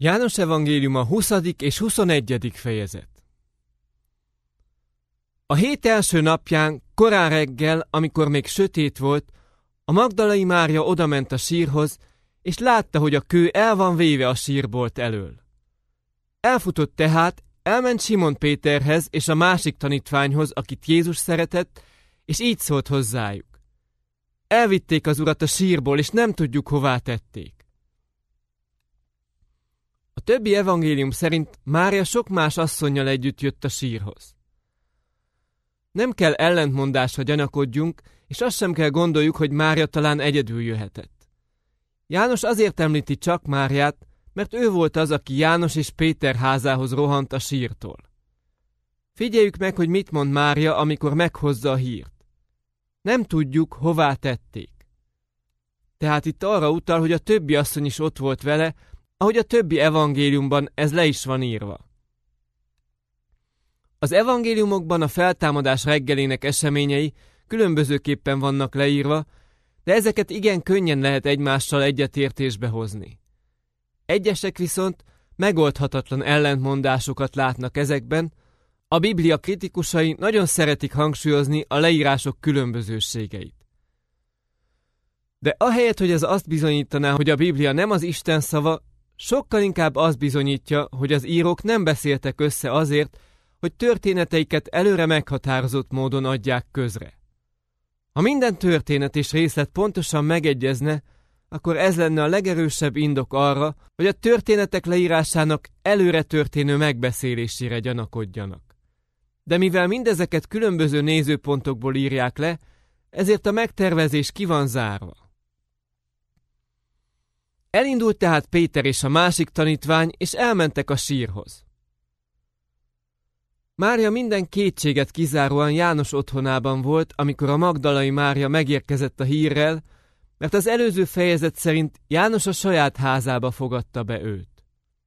János evangéliuma 20. és 21. fejezet. A hét első napján, korán reggel, amikor még sötét volt, a Magdalai Mária odament a sírhoz, és látta, hogy a kő el van véve a sírbolt elől. Elfutott tehát, elment Simon Péterhez és a másik tanítványhoz, akit Jézus szeretett, és így szólt hozzájuk. Elvitték az urat a sírból, és nem tudjuk, hová tették. A többi evangélium szerint Mária sok más asszonnyal együtt jött a sírhoz. Nem kell ellentmondásra gyanakodjunk, és azt sem kell gondoljuk, hogy Mária talán egyedül jöhetett. János azért említi csak Máriát, mert ő volt az, aki János és Péter házához rohant a sírtól. Figyeljük meg, hogy mit mond Mária, amikor meghozza a hírt. Nem tudjuk, hová tették. Tehát itt arra utal, hogy a többi asszony is ott volt vele, ahogy a többi evangéliumban ez le is van írva. Az evangéliumokban a feltámadás reggelének eseményei különbözőképpen vannak leírva, de ezeket igen könnyen lehet egymással egyetértésbe hozni. Egyesek viszont megoldhatatlan ellentmondásokat látnak ezekben, a Biblia kritikusai nagyon szeretik hangsúlyozni a leírások különbözőségeit. De ahelyett, hogy ez azt bizonyítaná, hogy a Biblia nem az Isten szava, sokkal inkább azt bizonyítja, hogy az írók nem beszéltek össze azért, hogy történeteiket előre meghatározott módon adják közre. Ha minden történet és részlet pontosan megegyezne, akkor ez lenne a legerősebb indok arra, hogy a történetek leírásának előre történő megbeszélésére gyanakodjanak. De mivel mindezeket különböző nézőpontokból írják le, ezért a megtervezés ki van zárva. Elindult tehát Péter és a másik tanítvány, és elmentek a sírhoz. Mária minden kétséget kizáróan János otthonában volt, amikor a Magdalai Mária megérkezett a hírrel, mert az előző fejezet szerint János a saját házába fogadta be őt.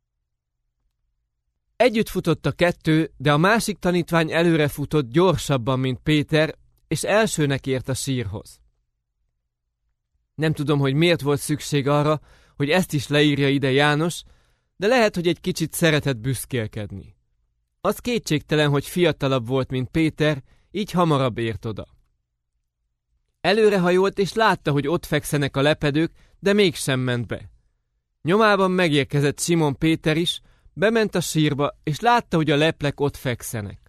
Együtt futott a kettő, de a másik tanítvány előre futott gyorsabban, mint Péter, és elsőnek ért a sírhoz. Nem tudom, hogy miért volt szükség arra, hogy ezt is leírja ide János, de lehet, hogy egy kicsit szeretett büszkélkedni. Az kétségtelen, hogy fiatalabb volt, mint Péter, így hamarabb ért oda. Előrehajolt, és látta, hogy ott fekszenek a lepedők, de mégsem ment be. Nyomában megérkezett Simon Péter is, bement a sírba, és látta, hogy a leplek ott fekszenek.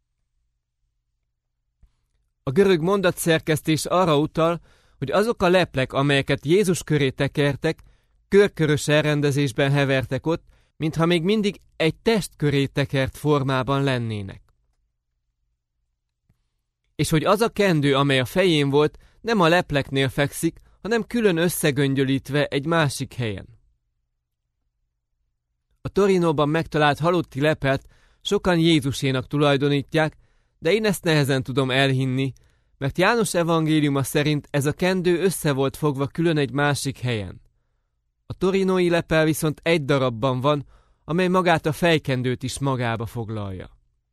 A görög mondatszerkesztés arra utal, hogy azok a leplek, amelyeket Jézus köré tekertek, körkörös elrendezésben hevertek ott, mintha még mindig egy test köré tekert formában lennének. És hogy az a kendő, amely a fején volt, nem a lepleknél fekszik, hanem külön összegöngyölítve egy másik helyen. A Torinóban megtalált halotti lepelt sokan Jézusénak tulajdonítják, de én ezt nehezen tudom elhinni, mert János evangéliuma szerint ez a kendő össze volt fogva külön egy másik helyen. A torinói lepel viszont egy darabban van, amely magát a fejkendőt is magába foglalja.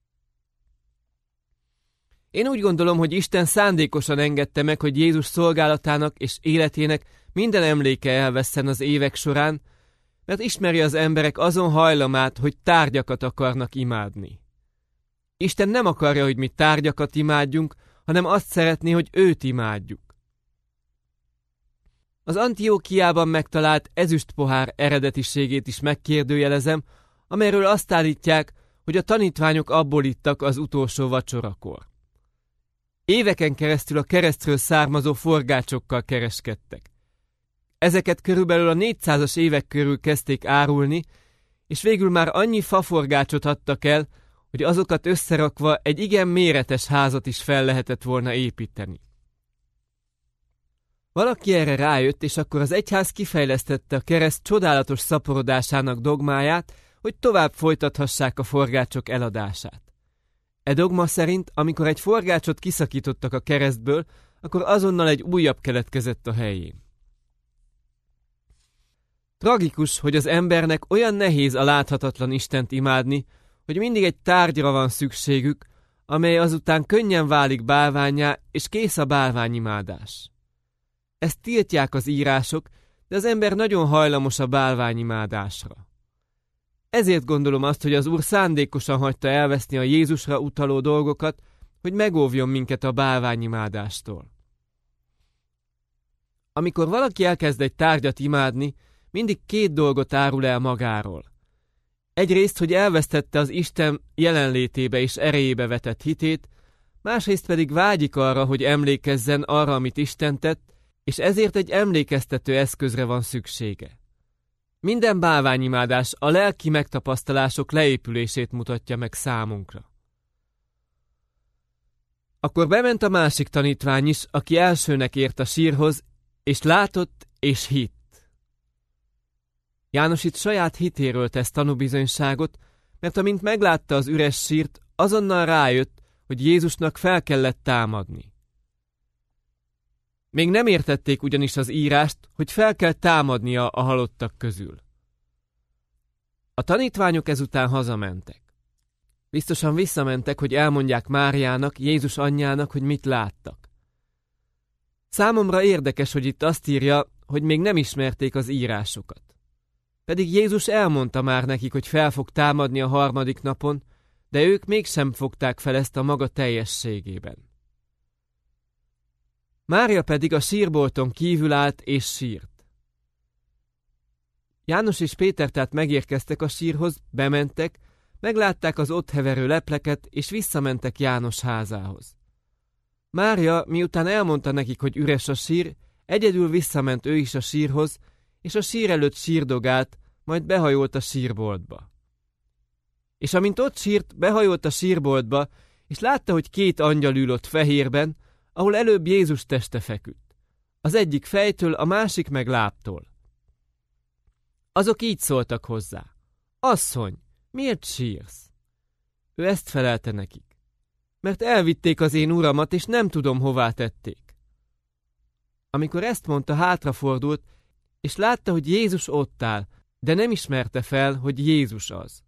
Én úgy gondolom, hogy Isten szándékosan engedte meg, hogy Jézus szolgálatának és életének minden emléke elvesszen az évek során, mert ismeri az emberek azon hajlamát, hogy tárgyakat akarnak imádni. Isten nem akarja, hogy mi tárgyakat imádjunk, hanem azt szeretné, hogy őt imádjuk. Az Antiókiában megtalált ezüstpohár eredetiségét is megkérdőjelezem, amelyről azt állítják, hogy a tanítványok abból ittak az utolsó vacsorakor. Éveken keresztül a keresztről származó forgácsokkal kereskedtek. Ezeket körülbelül a 400-as évek körül kezdték árulni, és végül már annyi faforgácsot adtak el, hogy azokat összerakva egy igen méretes házat is fel lehetett volna építeni. Valaki erre rájött, és akkor az egyház kifejlesztette a kereszt csodálatos szaporodásának dogmáját, hogy tovább folytathassák a forgácsok eladását. E dogma szerint, amikor egy forgácsot kiszakítottak a keresztből, akkor azonnal egy újabb keletkezett a helyén. Tragikus, hogy az embernek olyan nehéz a láthatatlan Istent imádni, hogy mindig egy tárgyra van szükségük, amely azután könnyen válik bálvánnyá, és kész a bálványimádás. Ezt tiltják az írások, de az ember nagyon hajlamos a bálványimádásra. Ezért gondolom azt, hogy az Úr szándékosan hagyta elveszni a Jézusra utaló dolgokat, hogy megóvjon minket a bálványimádástól. Amikor valaki elkezd egy tárgyat imádni, mindig 2 dolgot árul el magáról. Egyrészt, hogy elvesztette az Isten jelenlétébe és erejébe vetett hitét, másrészt pedig vágyik arra, hogy emlékezzen arra, amit Isten tett, és ezért egy emlékeztető eszközre van szüksége. Minden bálványimádás a lelki megtapasztalások leépülését mutatja meg számunkra. Akkor bement a másik tanítvány is, aki elsőnek ért a sírhoz, és látott és hitt. János itt saját hitéről tesz tanúbizonyságot, mert amint meglátta az üres sírt, azonnal rájött, hogy Jézusnak fel kellett támadni. Még nem értették ugyanis az írást, hogy fel kell támadnia a halottak közül. A tanítványok ezután hazamentek. Biztosan visszamentek, hogy elmondják Máriának, Jézus anyjának, hogy mit láttak. Számomra érdekes, hogy itt azt írja, hogy még nem ismerték az írásokat. Pedig Jézus elmondta már nekik, hogy fel fog támadni a 3. napon, de ők mégsem fogták fel ezt a maga teljességében. Mária pedig a sírbolton kívül állt és sírt. János és Péter tehát megérkeztek a sírhoz, bementek, meglátták az ott heverő lepleket, és visszamentek János házához. Mária, miután elmondta nekik, hogy üres a sír, egyedül visszament ő is a sírhoz, és a sír előtt sírdogált, majd behajolt a sírboltba. És amint ott sírt, behajolt a sírboltba, és látta, hogy 2 angyal ül ott fehérben, ahol előbb Jézus teste feküdt. Az egyik fejtől, a másik meg lábtól. Azok így szóltak hozzá. Asszony, miért sírsz? Ő ezt felelte nekik. Mert elvitték az én uramat, és nem tudom, hová tették. Amikor ezt mondta, hátrafordult, és látta, hogy Jézus ott áll, de nem ismerte fel, hogy Jézus az.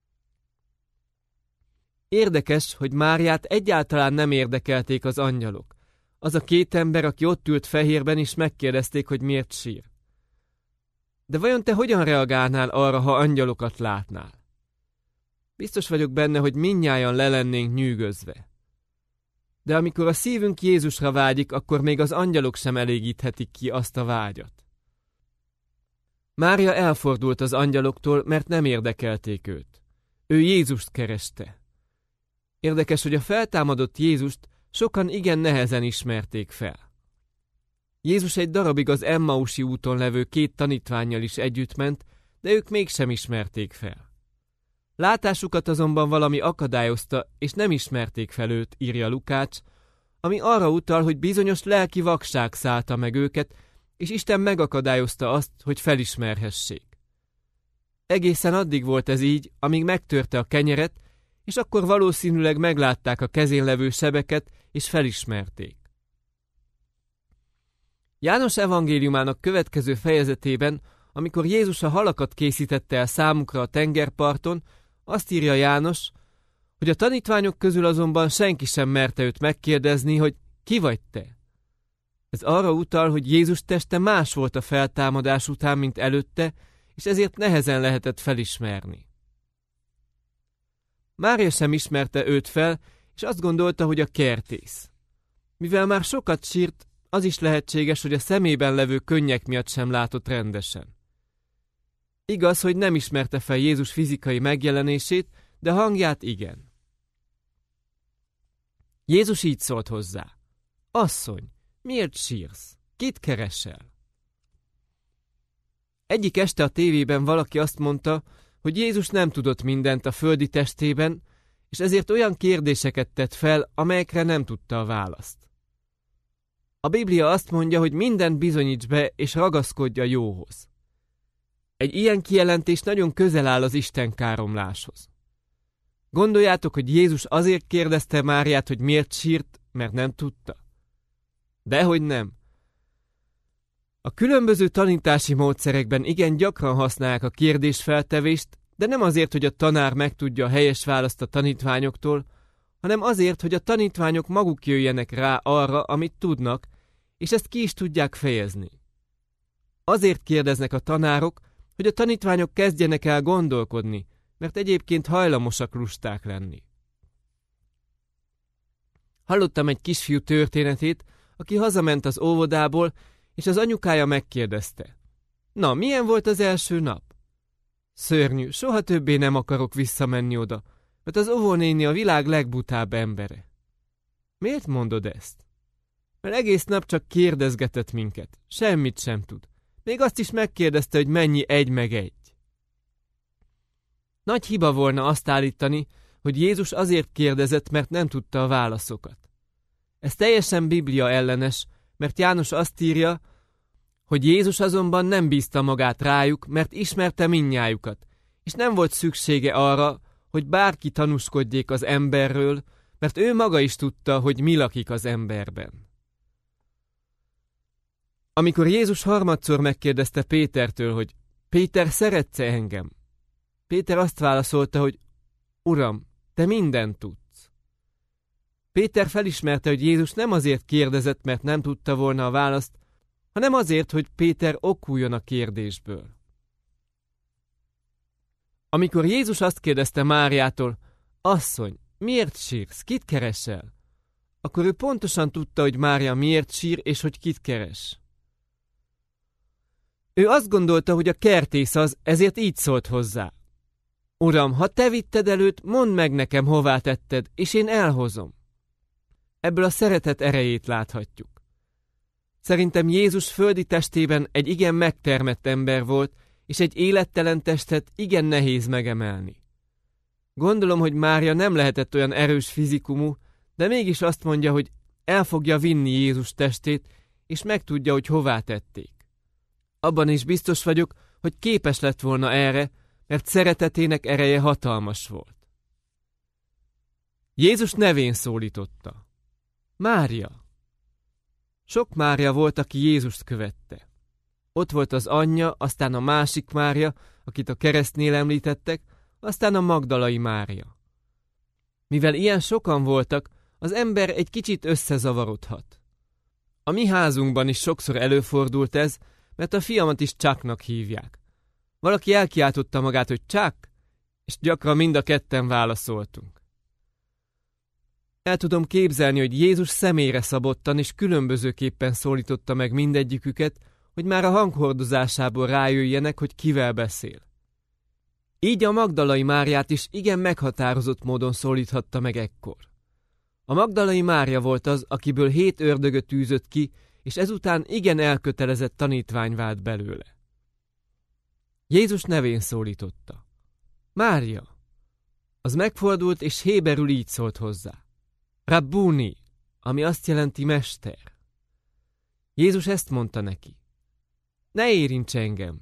Érdekes, hogy Máriát egyáltalán nem érdekelték az angyalok. Az a 2 ember, aki ott ült fehérben, is megkérdezték, hogy miért sír. De vajon te hogyan reagálnál arra, ha angyalokat látnál? Biztos vagyok benne, hogy mindnyájan le lennénk nyűgözve. De amikor a szívünk Jézusra vágyik, akkor még az angyalok sem elégíthetik ki azt a vágyat. Mária elfordult az angyaloktól, mert nem érdekelték őt. Ő Jézust kereste. Érdekes, hogy a feltámadott Jézust sokan igen nehezen ismerték fel. Jézus egy darabig az Emmausi úton levő 2 tanítvánnyal is együtt ment, de ők mégsem ismerték fel. Látásukat azonban valami akadályozta, és nem ismerték fel őt, írja Lukács, ami arra utal, hogy bizonyos lelki vakság szállta meg őket, és Isten megakadályozta azt, hogy felismerhessék. Egészen addig volt ez így, amíg megtörte a kenyeret, és akkor valószínűleg meglátták a kezén levő sebeket, és felismerték. János evangéliumának következő fejezetében, amikor Jézus a halakat készítette el számukra a tengerparton, azt írja János, hogy a tanítványok közül azonban senki sem merte őt megkérdezni, hogy ki vagy te? Ez arra utal, hogy Jézus teste más volt a feltámadás után, mint előtte, és ezért nehezen lehetett felismerni. Mária sem ismerte őt fel, és azt gondolta, hogy a kertész. Mivel már sokat sírt, az is lehetséges, hogy a szemében levő könnyek miatt sem látott rendesen. Igaz, hogy nem ismerte fel Jézus fizikai megjelenését, de hangját igen. Jézus így szólt hozzá. Asszony, miért sírsz? Kit keresel? Egyik este a tévében valaki azt mondta, hogy Jézus nem tudott mindent a földi testében, és ezért olyan kérdéseket tett fel, amelyekre nem tudta a választ. A Biblia azt mondja, hogy mindent bizonyíts be, és ragaszkodj a jóhoz. Egy ilyen kijelentés nagyon közel áll az Isten káromláshoz. Gondoljátok, hogy Jézus azért kérdezte Máriát, hogy miért sírt, mert nem tudta? Dehogy nem. A különböző tanítási módszerekben igen gyakran használják a kérdésfeltevést, de nem azért, hogy a tanár megtudja a helyes választ a tanítványoktól, hanem azért, hogy a tanítványok maguk jöjjenek rá arra, amit tudnak, és ezt ki is tudják fejezni. Azért kérdeznek a tanárok, hogy a tanítványok kezdjenek el gondolkodni, mert egyébként hajlamosak lusták lenni. Hallottam egy kisfiú történetét, aki hazament az óvodából, és az anyukája megkérdezte. Na, milyen volt az első nap? Szörnyű, soha többé nem akarok visszamenni oda, mert az óvónéni a világ legbutább embere. Miért mondod ezt? Mert egész nap csak kérdezgetett minket, semmit sem tud. Még azt is megkérdezte, hogy mennyi 1 meg 1. Nagy hiba volna azt állítani, hogy Jézus azért kérdezett, mert nem tudta a válaszokat. Ez teljesen Biblia ellenes, mert János azt írja, hogy Jézus azonban nem bízta magát rájuk, mert ismerte mindnyájukat, és nem volt szüksége arra, hogy bárki tanúskodjék az emberről, mert ő maga is tudta, hogy mi lakik az emberben. Amikor Jézus harmadszor megkérdezte Pétertől, hogy Péter, szeretsz-e engem? Péter azt válaszolta, hogy Uram, te mindent tudsz. Péter felismerte, hogy Jézus nem azért kérdezett, mert nem tudta volna a választ, hanem azért, hogy Péter okuljon a kérdésből. Amikor Jézus azt kérdezte Máriától, asszony, miért sírsz, kit keresel? Akkor ő pontosan tudta, hogy Mária miért sír, és hogy kit keres. Ő azt gondolta, hogy a kertész az, ezért így szólt hozzá. Uram, ha te vitted előtt, mondd meg nekem, hová tetted, és én elhozom. Ebből a szeretet erejét láthatjuk. Szerintem Jézus földi testében egy igen megtermett ember volt, és egy élettelen testet igen nehéz megemelni. Gondolom, hogy Mária nem lehetett olyan erős fizikumú, de mégis azt mondja, hogy el fogja vinni Jézus testét, és megtudja, hogy hová tették. Abban is biztos vagyok, hogy képes lett volna erre, mert szeretetének ereje hatalmas volt. Jézus nevén szólította. Mária! Sok Mária volt, aki Jézust követte. Ott volt az anyja, aztán a másik Mária, akit a keresztnél említettek, aztán a magdalai Mária. Mivel ilyen sokan voltak, az ember egy kicsit összezavarodhat. A mi házunkban is sokszor előfordult ez, mert a fiamat is Chucknak hívják. Valaki elkiáltotta magát, hogy Chuck, és gyakran mind a ketten válaszoltunk. El tudom képzelni, hogy Jézus személyre szabottan és különbözőképpen szólította meg mindegyiküket, hogy már a hanghordozásából rájöjjenek, hogy kivel beszél. Így a magdalai Máriát is igen meghatározott módon szólíthatta meg ekkor. A magdalai Mária volt az, akiből 7 ördögöt űzött ki, és ezután igen elkötelezett tanítvány vált belőle. Jézus nevén szólította. Mária! Az megfordult, és héberül így szólt hozzá. Rabbuni, ami azt jelenti mester. Jézus ezt mondta neki. Ne érints engem!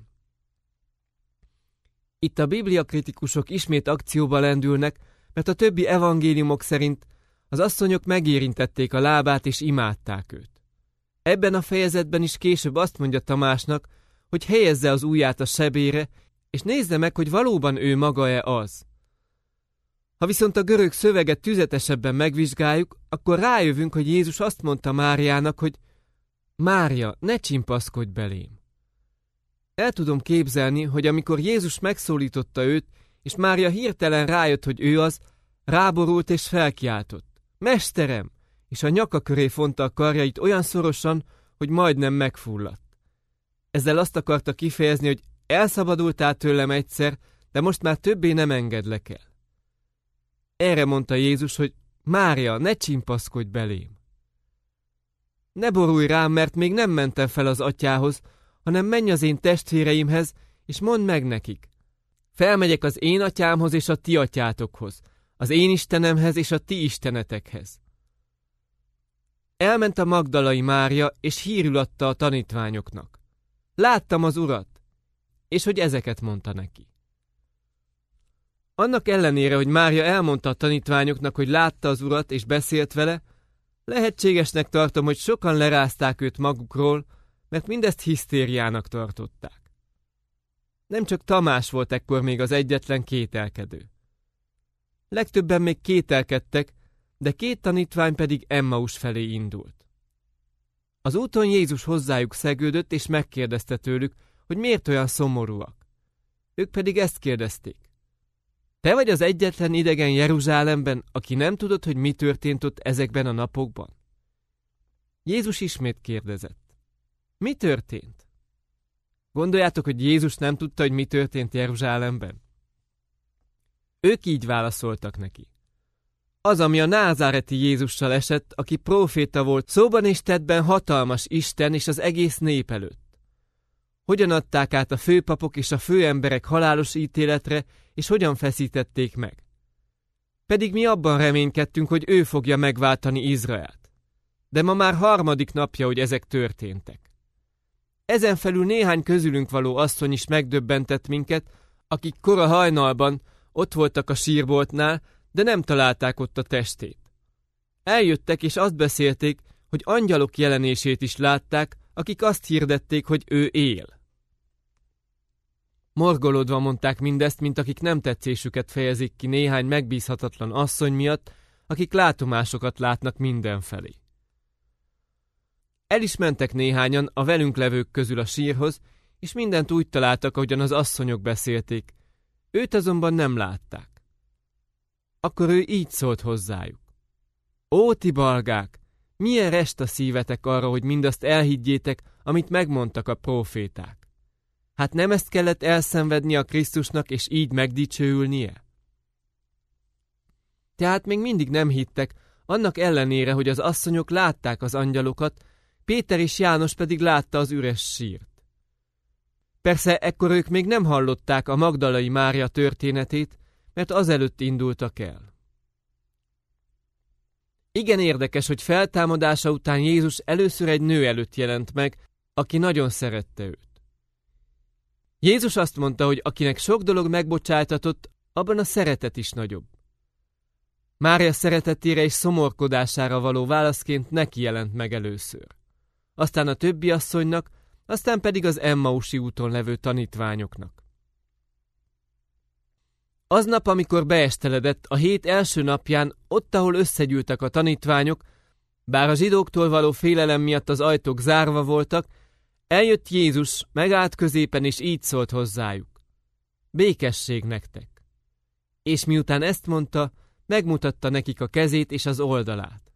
Itt a bibliakritikusok ismét akcióba lendülnek, mert a többi evangéliumok szerint az asszonyok megérintették a lábát és imádták őt. Ebben a fejezetben is később azt mondja Tamásnak, hogy helyezze az ujját a sebére, és nézze meg, hogy valóban ő maga-e az. Ha viszont a görög szöveget tüzetesebben megvizsgáljuk, akkor rájövünk, hogy Jézus azt mondta Máriának, hogy Mária, ne csimpaszkodj belém. El tudom képzelni, hogy amikor Jézus megszólította őt, és Mária hirtelen rájött, hogy ő az, ráborult és felkiáltott. Mesterem! És a nyaka köré fonta a karjait olyan szorosan, hogy majdnem megfulladt. Ezzel azt akarta kifejezni, hogy elszabadultál tőlem egyszer, de most már többé nem engedlek el. Erre mondta Jézus, hogy Mária, ne csimpaszkodj belém. Ne borulj rám, mert még nem mentem fel az atyához, hanem menj az én testvéreimhez, és mondd meg nekik. Felmegyek az én atyámhoz és a ti atyátokhoz, az én Istenemhez és a ti istenetekhez. Elment a magdalai Mária, és hírül adta a tanítványoknak. Láttam az Urat, és hogy ezeket mondta neki. Annak ellenére, hogy Mária elmondta a tanítványoknak, hogy látta az Urat és beszélt vele, lehetségesnek tartom, hogy sokan lerázták őt magukról, mert mindezt hisztériának tartották. Nem csak Tamás volt ekkor még az egyetlen kételkedő. Legtöbben még kételkedtek, de 2 tanítvány pedig Emmaus felé indult. Az úton Jézus hozzájuk szegődött, és megkérdezte tőlük, hogy miért olyan szomorúak. Ők pedig ezt kérdezték. Te vagy az egyetlen idegen Jeruzsálemben, aki nem tudod, hogy mi történt ott ezekben a napokban? Jézus ismét kérdezett. Mi történt? Gondoljátok, hogy Jézus nem tudta, hogy mi történt Jeruzsálemben? Ők így válaszoltak neki. Az, ami a názáreti Jézussal esett, aki próféta volt, szóban és tettben hatalmas Isten és az egész nép előtt. Hogyan adták át a főpapok és a főemberek halálos ítéletre, és hogyan feszítették meg? Pedig mi abban reménykedtünk, hogy ő fogja megváltani Izraelt. De ma már 3. napja, hogy ezek történtek. Ezen felül néhány közülünk való asszony is megdöbbentett minket, akik kora hajnalban ott voltak a sírboltnál, de nem találták ott a testét. Eljöttek és azt beszélték, hogy angyalok jelenését is látták, akik azt hirdették, hogy ő él. Morgolódva mondták mindezt, mint akik nem tetszésüket fejezik ki néhány megbízhatatlan asszony miatt, akik látomásokat látnak mindenfelé. El is mentek néhányan a velünk levők közül a sírhoz, és mindent úgy találtak, ahogyan az asszonyok beszélték. Őt azonban nem látták. Akkor ő így szólt hozzájuk. Ó, ti balgák, milyen rest a szívetek arra, hogy mindazt elhiggyétek, amit megmondtak a próféták. Hát nem ezt kellett elszenvedni a Krisztusnak, és így megdicsőülnie? Tehát még mindig nem hittek, annak ellenére, hogy az asszonyok látták az angyalokat, Péter és János pedig látta az üres sírt. Persze ekkor ők még nem hallották a Magdalai Mária történetét, mert azelőtt indultak el. Igen érdekes, hogy feltámadása után Jézus először egy nő előtt jelent meg, aki nagyon szerette őt. Jézus azt mondta, hogy akinek sok dolog megbocsájtatott, abban a szeretet is nagyobb. Mária szeretetére és szomorkodására való válaszként neki jelent meg először. Aztán a többi asszonynak, aztán pedig az Emmausi úton levő tanítványoknak. Aznap, amikor beesteledett, a hét első napján, ott, ahol összegyűltek a tanítványok, bár a zsidóktól való félelem miatt az ajtók zárva voltak, eljött Jézus, megállt középen, és így szólt hozzájuk. Békesség nektek! És miután ezt mondta, megmutatta nekik a kezét és az oldalát.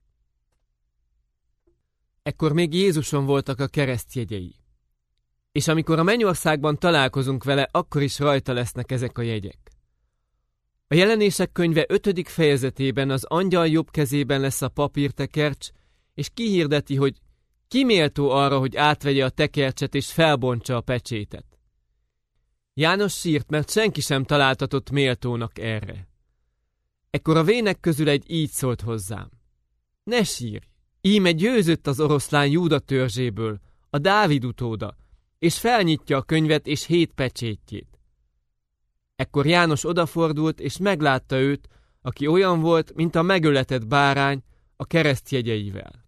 Ekkor még Jézuson voltak a keresztjegyei. És amikor a mennyországban találkozunk vele, akkor is rajta lesznek ezek a jegyek. A Jelenések könyve 5. fejezetében az angyal jobb kezében lesz a papírtekercs, és kihirdeti, hogy ki méltó arra, hogy átvegye a tekercset és felbontsa a pecsétet. János sírt, mert senki sem találtatott méltónak erre. Ekkor a vének közül egy így szólt hozzám. Ne sírj! Íme győzött az oroszlán Júda törzséből, a Dávid utóda, és felnyitja a könyvet és 7 pecsétjét. Ekkor János odafordult, és meglátta őt, aki olyan volt, mint a megöletett bárány a keresztjegyeivel.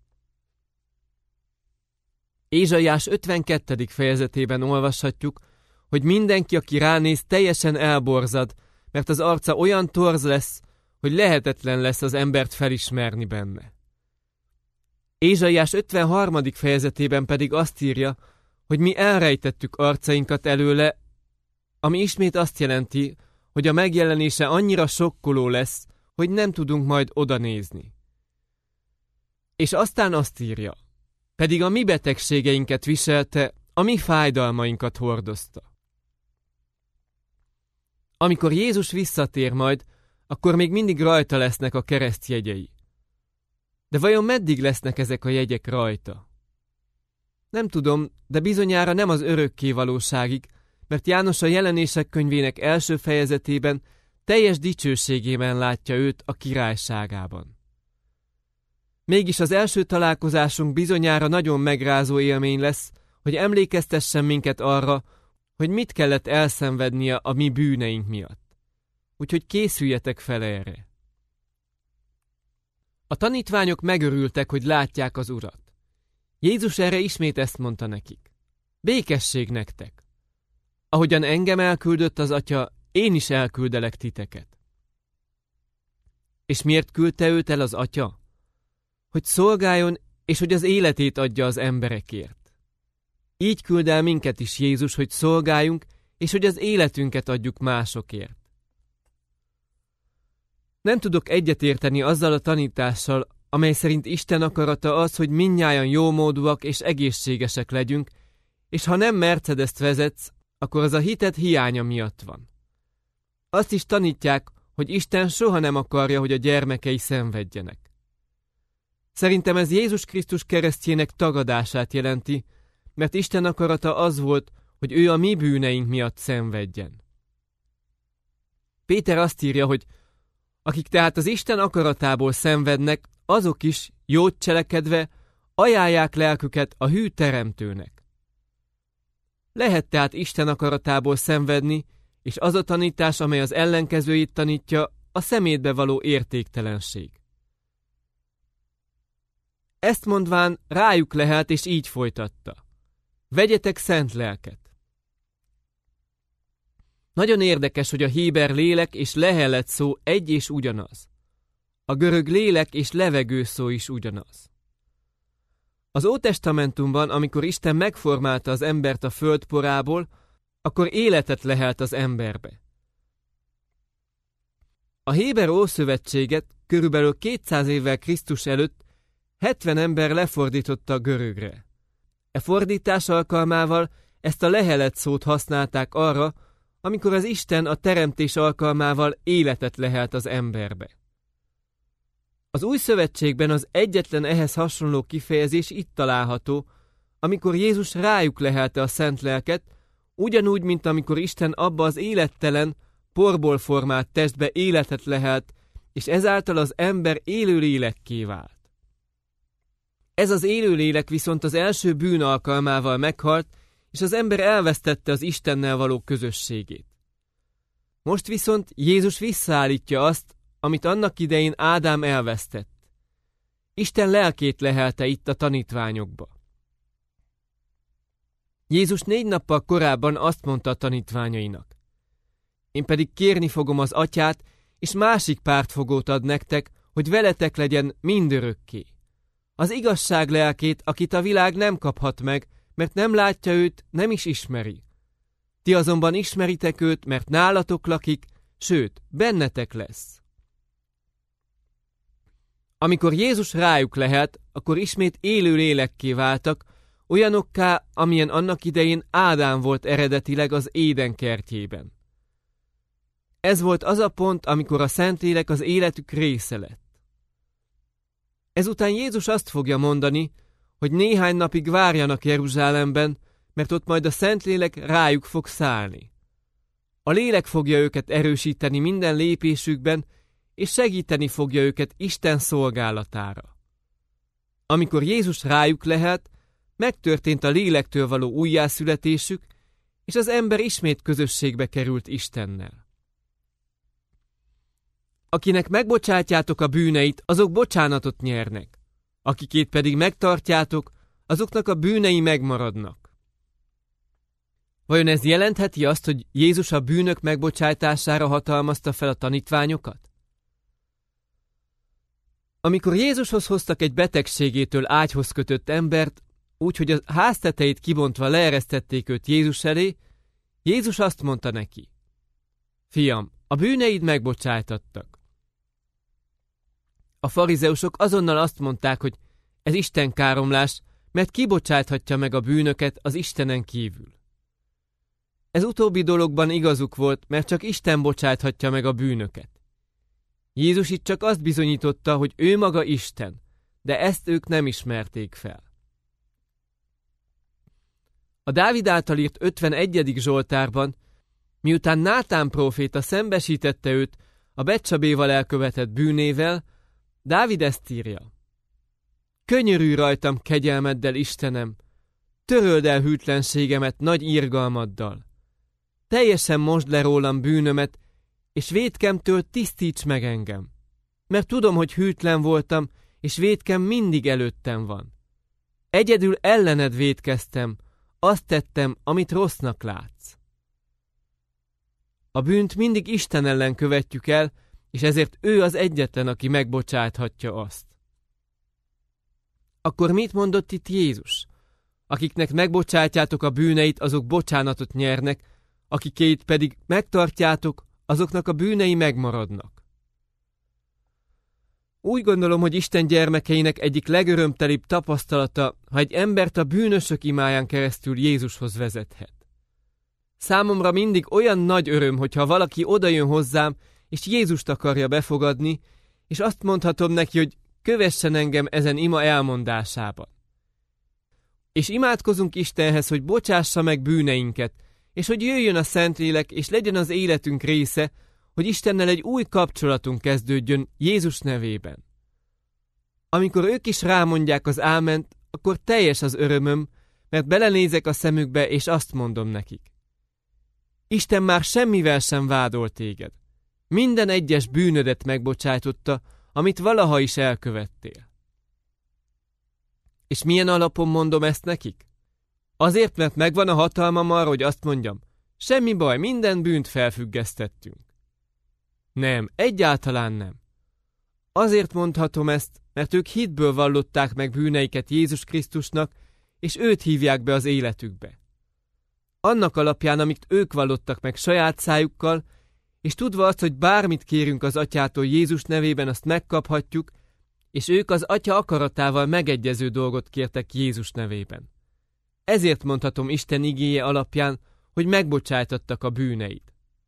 Ézsaiás 52. fejezetében olvashatjuk, hogy mindenki, aki ránéz, teljesen elborzad, mert az arca olyan torz lesz, hogy lehetetlen lesz az embert felismerni benne. Ézsaiás 53. fejezetében pedig azt írja, hogy mi elrejtettük arcainkat előle, ami ismét azt jelenti, hogy a megjelenése annyira sokkoló lesz, hogy nem tudunk majd oda nézni. És aztán azt írja, pedig a mi betegségeinket viselte, a mi fájdalmainkat hordozta. Amikor Jézus visszatér majd, akkor még mindig rajta lesznek a keresztjegyei. De vajon meddig lesznek ezek a jegyek rajta? Nem tudom, de bizonyára nem az örökké valóságig, mert János a Jelenések könyvének első fejezetében teljes dicsőségében látja őt a királyságában. Mégis az első találkozásunk bizonyára nagyon megrázó élmény lesz, hogy emlékeztessen minket arra, hogy mit kellett elszenvednie a mi bűneink miatt. Úgyhogy készüljetek fel erre. A tanítványok megörültek, hogy látják az Urat. Jézus erre ismét ezt mondta nekik. Békesség nektek! Ahogyan engem elküldött az Atya, én is elküldelek titeket. És miért küldte őt el az Atya? Hogy szolgáljon, és hogy az életét adja az emberekért. Így küld el minket is Jézus, hogy szolgáljunk, és hogy az életünket adjuk másokért. Nem tudok egyetérteni azzal a tanítással, amely szerint Isten akarata az, hogy mindnyájan jómódúak és egészségesek legyünk, és ha nem Mercedest vezetsz, akkor az a hited hiánya miatt van. Azt is tanítják, hogy Isten soha nem akarja, hogy a gyermekei szenvedjenek. Szerintem ez Jézus Krisztus keresztjének tagadását jelenti, mert Isten akarata az volt, hogy ő a mi bűneink miatt szenvedjen. Péter azt írja, hogy akik tehát az Isten akaratából szenvednek, azok is, jót cselekedve, ajánlják lelküket a hű teremtőnek. Lehet tehát Isten akaratából szenvedni, és az a tanítás, amely az ellenkezőjét tanítja, a szemétbe való értéktelenség. Ezt mondván rájuk lehelt, és így folytatta. Vegyetek szent lelket. Nagyon érdekes, hogy a héber lélek és lehellet szó egy és ugyanaz. A görög lélek és levegő szó is ugyanaz. Az Ótestamentumban, amikor Isten megformálta az embert a földporából, akkor életet lehelt az emberbe. A héber Ószövetséget körülbelül 200 évvel Krisztus előtt 70 ember lefordította a görögre. E fordítás alkalmával ezt a lehelett szót használták arra, amikor az Isten a teremtés alkalmával életet lehelt az emberbe. Az Új Szövetségben az egyetlen ehhez hasonló kifejezés itt található, amikor Jézus rájuk lehelte a szent lelket, ugyanúgy, mint amikor Isten abba az élettelen, porból formált testbe életet lehelt, és ezáltal az ember élő lélekké vált. Ez az élő lélek viszont az első bűn alkalmával meghalt, és az ember elvesztette az Istennel való közösségét. Most viszont Jézus visszaállítja azt, amit annak idején Ádám elvesztett. Isten lelkét lehelte itt a tanítványokba. Jézus 4 nappal korábban azt mondta a tanítványainak. Én pedig kérni fogom az Atyát, és másik pártfogót ad nektek, hogy veletek legyen mindörökké. Az igazság lelkét, akit a világ nem kaphat meg, mert nem látja őt, nem is ismeri. Ti azonban ismeritek őt, mert nálatok lakik, sőt, bennetek lesz. Amikor Jézus rájuk lehelt, akkor ismét élő lélekké váltak, olyanokká, amilyen annak idején Ádám volt eredetileg az Éden kertjében. Ez volt az a pont, amikor a Szentlélek az életük része lett. Ezután Jézus azt fogja mondani, hogy néhány napig várjanak Jeruzsálemben, mert ott majd a Szentlélek rájuk fog szállni. A lélek fogja őket erősíteni minden lépésükben, és segíteni fogja őket Isten szolgálatára. Amikor Jézus rájuk lehelt, megtörtént a lélektől való újjászületésük, és az ember ismét közösségbe került Istennel. Akinek megbocsátjátok a bűneit, azok bocsánatot nyernek. Akikét pedig megtartjátok, azoknak a bűnei megmaradnak. Vajon ez jelentheti azt, hogy Jézus a bűnök megbocsátására hatalmazta fel a tanítványokat? Amikor Jézushoz hoztak egy betegségétől ágyhoz kötött embert, úgyhogy a háztetejét kibontva leeresztették őt Jézus elé, Jézus azt mondta neki: Fiam, a bűneid megbocsájtattak. A farizeusok azonnal azt mondták, hogy ez Isten káromlás, mert kibocsáthatja meg a bűnöket az Istenen kívül. Ez utóbbi dologban igazuk volt, mert csak Isten bocsáthatja meg a bűnöket. Jézus itt csak azt bizonyította, hogy ő maga Isten, de ezt ők nem ismerték fel. A Dávid által írt 51. Zsoltárban, miután Nátán próféta szembesítette őt a Betcsabéval elkövetett bűnével, Dávid ezt írja: Könyörülj rajtam kegyelmeddel, Istenem, töröld el hűtlenségemet nagy irgalmaddal. Teljesen mosd le rólam bűnömet, és vétkemtől tisztíts meg engem. Mert tudom, hogy hűtlen voltam, és vétkem mindig előttem van. Egyedül ellened vétkeztem, azt tettem, amit rossznak látsz. A bűnt mindig Isten ellen követjük el, és ezért ő az egyetlen, aki megbocsáthatja azt. Akkor mit mondott itt Jézus? Akiknek megbocsátjátok a bűneit, azok bocsánatot nyernek, akikét pedig megtartjátok, azoknak a bűnei megmaradnak. Úgy gondolom, hogy Isten gyermekeinek egyik legörömtelibb tapasztalata, ha egy embert a bűnösök imáján keresztül Jézushoz vezethet. Számomra mindig olyan nagy öröm, hogyha valaki odajön hozzám, és Jézust akarja befogadni, és azt mondhatom neki, hogy kövessen engem ezen ima elmondásában. És imádkozunk Istenhez, hogy bocsássa meg bűneinket, és hogy jöjjön a Szentlélek, és legyen az életünk része, hogy Istennel egy új kapcsolatunk kezdődjön Jézus nevében. Amikor ők is rámondják az áment, akkor teljes az örömöm, mert belenézek a szemükbe, és azt mondom nekik. Isten már semmivel sem vádol téged. Minden egyes bűnödet megbocsájtotta, amit valaha is elkövettél. És milyen alapon mondom ezt nekik? Azért, mert megvan a hatalmam arra, hogy azt mondjam, semmi baj, minden bűnt felfüggesztettünk. Nem, egyáltalán nem. Azért mondhatom ezt, mert ők hitből vallották meg bűneiket Jézus Krisztusnak, és őt hívják be az életükbe. Annak alapján, amit ők vallottak meg saját szájukkal, és tudva azt, hogy bármit kérünk az Atyától Jézus nevében, azt megkaphatjuk, és ők az Atya akaratával megegyező dolgot kértek Jézus nevében. Ezért mondhatom Isten igéje alapján, hogy megbocsájtattak a bűneid.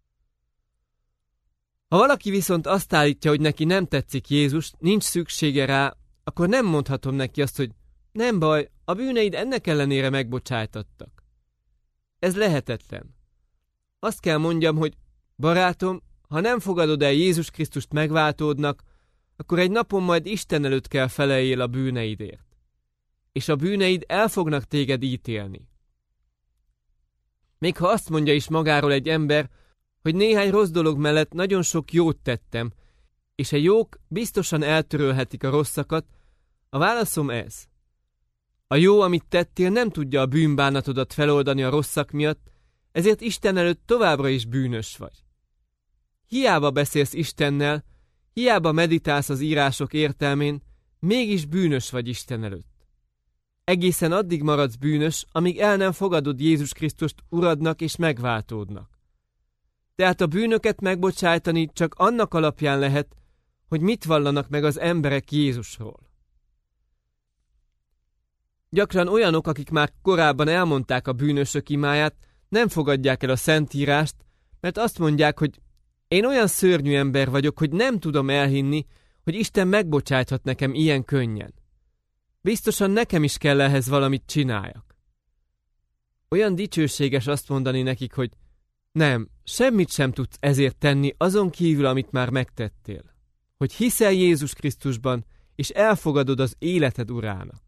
Ha valaki viszont azt állítja, hogy neki nem tetszik Jézus, nincs szüksége rá, akkor nem mondhatom neki azt, hogy nem baj, a bűneid ennek ellenére megbocsájtattak. Ez lehetetlen. Azt kell mondjam, hogy barátom, ha nem fogadod el Jézus Krisztust megváltódnak, akkor egy napon majd Isten előtt kell feleljél a bűneidért. És a bűneid el fognak téged ítélni. Még ha azt mondja is magáról egy ember, hogy néhány rossz dolog mellett nagyon sok jót tettem, és a jók biztosan eltörölhetik a rosszakat, a válaszom ez. A jó, amit tettél, nem tudja a bűnbánatodat feloldani a rosszak miatt, ezért Isten előtt továbbra is bűnös vagy. Hiába beszélsz Istennel, hiába meditálsz az írások értelmén, mégis bűnös vagy Isten előtt. Egészen addig maradsz bűnös, amíg el nem fogadod Jézus Krisztust Uradnak és megváltódnak. Tehát a bűnöket megbocsájtani csak annak alapján lehet, hogy mit vallanak meg az emberek Jézusról. Gyakran olyanok, akik már korábban elmondták a bűnösök imáját, nem fogadják el a Szentírást, mert azt mondják, hogy én olyan szörnyű ember vagyok, hogy nem tudom elhinni, hogy Isten megbocsájthat nekem ilyen könnyen. Biztosan nekem is kell ehhez valamit csináljak. Olyan dicsőséges azt mondani nekik, hogy nem, semmit sem tudsz ezért tenni azon kívül, amit már megtettél. Hogy hiszel Jézus Krisztusban, és elfogadod az életed urának.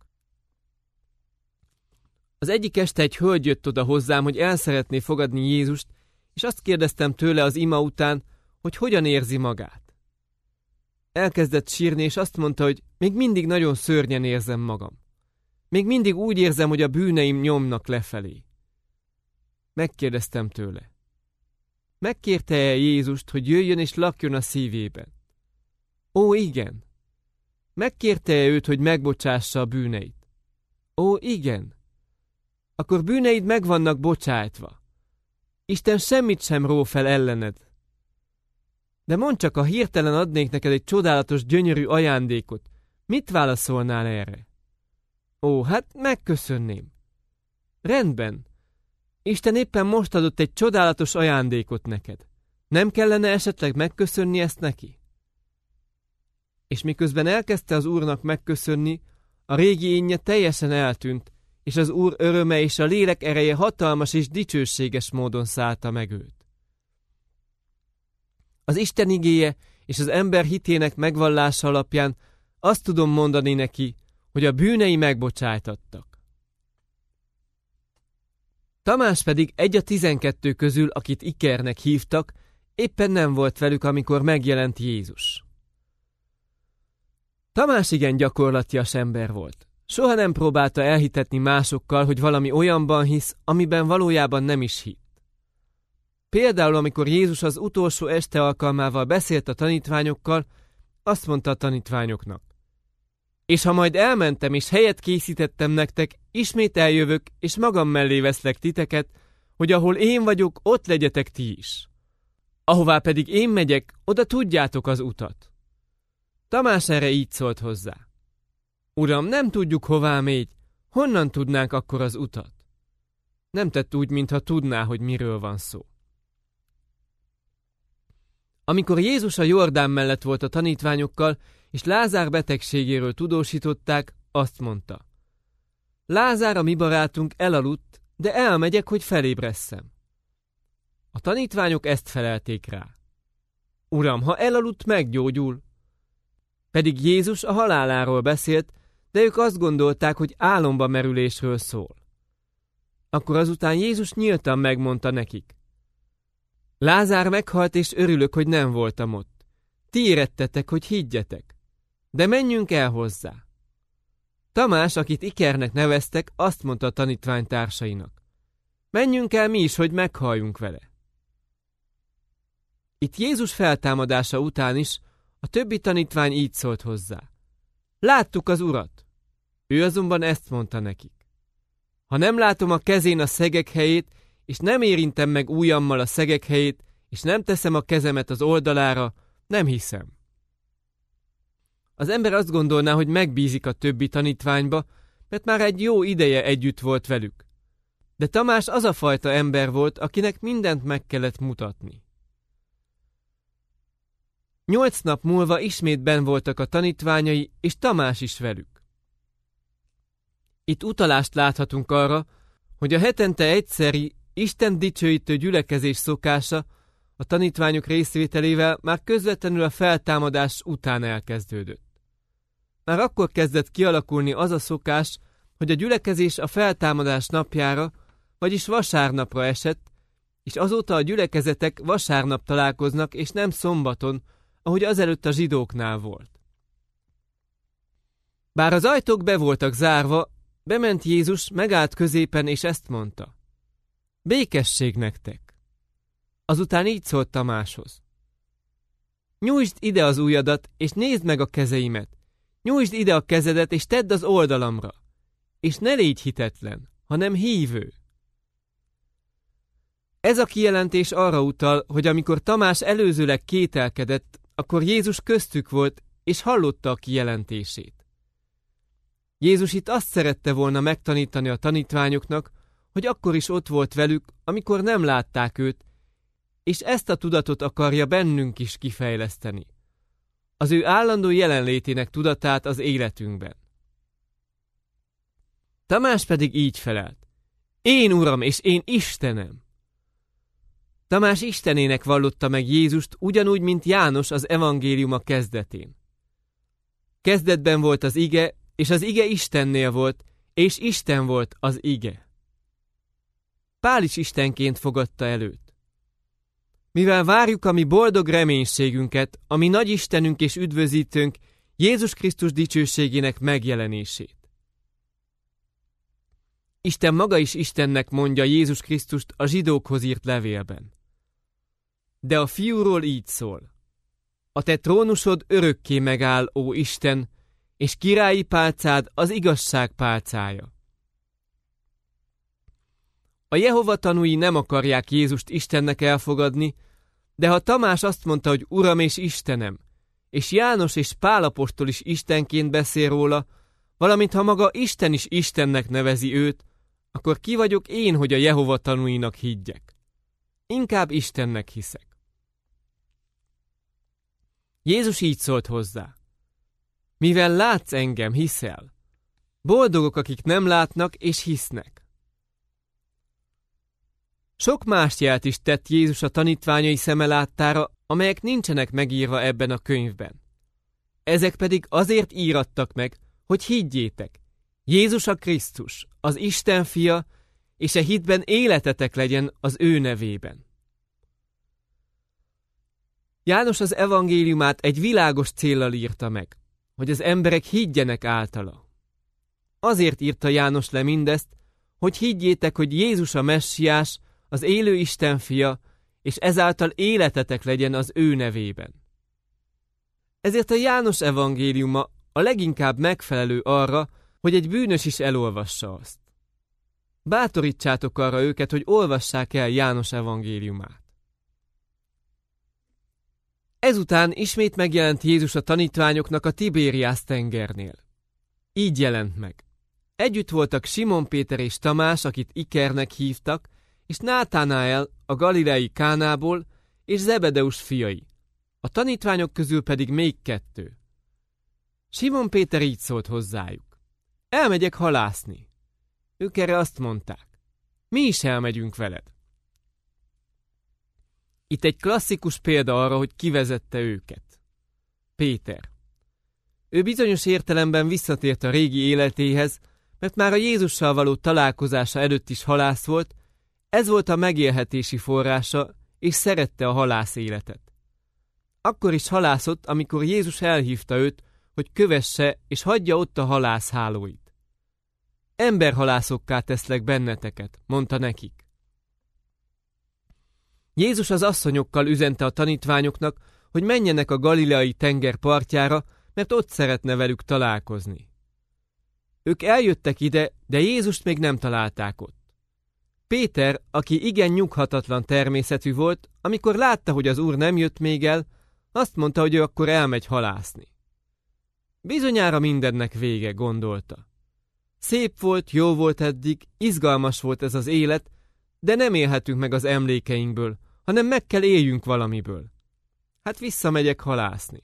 Az egyik este egy hölgy jött oda hozzám, hogy el szeretné fogadni Jézust, és azt kérdeztem tőle az ima után, hogy hogyan érzi magát. Elkezdett sírni, és azt mondta, hogy még mindig nagyon szörnyen érzem magam. Még mindig úgy érzem, hogy a bűneim nyomnak lefelé. Megkérdeztem tőle. Megkérte-e Jézust, hogy jöjjön és lakjon a szívében? Ó, igen. Megkérte-e őt, hogy megbocsássa a bűneit? Ó, igen. Akkor bűneid meg vannak bocsájtva. Isten semmit sem ró fel ellened. De mondd csak, ha hirtelen adnék neked egy csodálatos, gyönyörű ajándékot, mit válaszolnál erre? Ó, hát megköszönném. Rendben. Isten éppen most adott egy csodálatos ajándékot neked. Nem kellene esetleg megköszönni ezt neki? És miközben elkezdte az Úrnak megköszönni, a régi énje teljesen eltűnt, és az Úr öröme és a lélek ereje hatalmas és dicsőséges módon szállta meg őt. Az Isten igéje és az ember hitének megvallása alapján azt tudom mondani neki, hogy a bűnei megbocsájtattak. Tamás pedig egy a 12 közül, akit Ikernek hívtak, éppen nem volt velük, amikor megjelent Jézus. Tamás igen gyakorlatias ember volt. Soha nem próbálta elhitetni másokkal, hogy valami olyanban hisz, amiben valójában nem is hitt. Például, amikor Jézus az utolsó este alkalmával beszélt a tanítványokkal, azt mondta a tanítványoknak: és ha majd elmentem és helyet készítettem nektek, ismét eljövök, és magam mellé veszlek titeket, hogy ahol én vagyok, ott legyetek ti is. Ahová pedig én megyek, oda tudjátok az utat. Tamás erre így szólt hozzá. Uram, nem tudjuk, hová mégy, honnan tudnánk akkor az utat? Nem tett úgy, mintha tudná, hogy miről van szó. Amikor Jézus a Jordán mellett volt a tanítványokkal, és Lázár betegségéről tudósították, azt mondta. Lázár, a mi barátunk, elaludt, de elmegyek, hogy felébresszem. A tanítványok ezt felelték rá. Uram, ha elaludt, meggyógyul. Pedig Jézus a haláláról beszélt, de ők azt gondolták, hogy álomba merülésről szól. Akkor azután Jézus nyíltan megmondta nekik. Lázár meghalt, és örülök, hogy nem voltam ott. Ti érettetek, hogy higgyetek. De menjünk el hozzá. Tamás, akit Ikernek neveztek, azt mondta a tanítványtársainak. Menjünk el mi is, hogy meghalljunk vele. Itt Jézus feltámadása után is a többi tanítvány így szólt hozzá. Láttuk az Urat. Ő azonban ezt mondta nekik. Ha nem látom a kezén a szegek helyét, és nem érintem meg ujjammal a szegek helyét, és nem teszem a kezemet az oldalára, nem hiszem. Az ember azt gondolná, hogy megbízik a többi tanítványba, mert már egy jó ideje együtt volt velük. De Tamás az a fajta ember volt, akinek mindent meg kellett mutatni. 8 nap múlva ismét benn voltak a tanítványai, és Tamás is velük. Itt utalást láthatunk arra, hogy a hetente egyszeri, Isten dicsőítő gyülekezés szokása a tanítványok részvételével már közvetlenül a feltámadás után elkezdődött. Már akkor kezdett kialakulni az a szokás, hogy a gyülekezés a feltámadás napjára, vagyis vasárnapra esett, és azóta a gyülekezetek vasárnap találkoznak, és nem szombaton, ahogy azelőtt a zsidóknál volt. Bár az ajtók be voltak zárva, bement Jézus, megállt középen, és ezt mondta. Békesség nektek! Azután így szólt Tamáshoz. Nyújtsd ide az ujjadat, és nézd meg a kezeimet. Nyújtsd ide a kezedet, és tedd az oldalamra. És ne légy hitetlen, hanem hívő. Ez a kijelentés arra utal, hogy amikor Tamás előzőleg kételkedett, akkor Jézus köztük volt, és hallotta a kijelentését. Jézus itt azt szerette volna megtanítani a tanítványoknak, hogy akkor is ott volt velük, amikor nem látták őt, és ezt a tudatot akarja bennünk is kifejleszteni. Az ő állandó jelenlétének tudatát az életünkben. Tamás pedig így felelt. Én Uram és én Istenem! Tamás Istenének vallotta meg Jézust ugyanúgy, mint János az evangéliuma kezdetén. Kezdetben volt az ige, és az ige Istennél volt, és Isten volt az ige. Pál is Istenként fogadta el őt. Mivel várjuk a mi boldog reménységünket, a mi nagy Istenünk és üdvözítőnk, Jézus Krisztus dicsőségének megjelenését. Isten maga is Istennek mondja Jézus Krisztust a zsidókhoz írt levélben. De a fiúról így szól. A te trónusod örökké megáll, ó Isten, és királyi pálcád az igazság pálcája. A Jehova tanúi nem akarják Jézust Istennek elfogadni, de ha Tamás azt mondta, hogy Uram és Istenem, és János és Pál apostol is Istenként beszél róla, valamint ha maga Isten is Istennek nevezi őt, akkor ki vagyok én, hogy a Jehova tanúinak higgyek? Inkább Istennek hiszek. Jézus így szólt hozzá. Mivel látsz engem, hiszel. Boldogok, akik nem látnak és hisznek. Sok más jelt is tett Jézus a tanítványai szeme láttára, amelyek nincsenek megírva ebben a könyvben. Ezek pedig azért írattak meg, hogy higgyétek. Jézus a Krisztus, az Isten fia, és a hitben életetek legyen az ő nevében. János az evangéliumát egy világos céllal írta meg, hogy az emberek higgyenek általa. Azért írta János le mindezt, hogy higgyétek, hogy Jézus a Messiás, az élő Isten fia, és ezáltal életetek legyen az ő nevében. Ezért a János evangéliuma a leginkább megfelelő arra, hogy egy bűnös is elolvassa azt. Bátorítsátok arra őket, hogy olvassák el János evangéliumát. Ezután ismét megjelent Jézus a tanítványoknak a Tibériász tengernél. Így jelent meg. Együtt voltak Simon Péter és Tamás, akit Ikernek hívtak, és Nátánael a galileai Kánából, és Zebedeus fiai. A tanítványok közül pedig még 2. Simon Péter így szólt hozzájuk: elmegyek halászni. Ők erre azt mondták: mi is elmegyünk veled. Itt egy klasszikus példa arra, hogy kivezette őket. Péter. Ő bizonyos értelemben visszatért a régi életéhez, mert már a Jézussal való találkozása előtt is halász volt, ez volt a megélhetési forrása, és szerette a halász életet. Akkor is halászott, amikor Jézus elhívta őt, hogy kövesse és hagyja ott a halászhálóit. Emberhalászokká teszlek benneteket, mondta nekik. Jézus az asszonyokkal üzente a tanítványoknak, hogy menjenek a galileai tenger partjára, mert ott szeretne velük találkozni. Ők eljöttek ide, de Jézust még nem találták ott. Péter, aki igen nyughatatlan természetű volt, amikor látta, hogy az Úr nem jött még el, azt mondta, hogy ő akkor elmegy halászni. Bizonyára mindennek vége, gondolta. Szép volt, jó volt eddig, izgalmas volt ez az élet, de nem élhetünk meg az emlékeinkből, hanem meg kell éljünk valamiből. Hát visszamegyek halászni.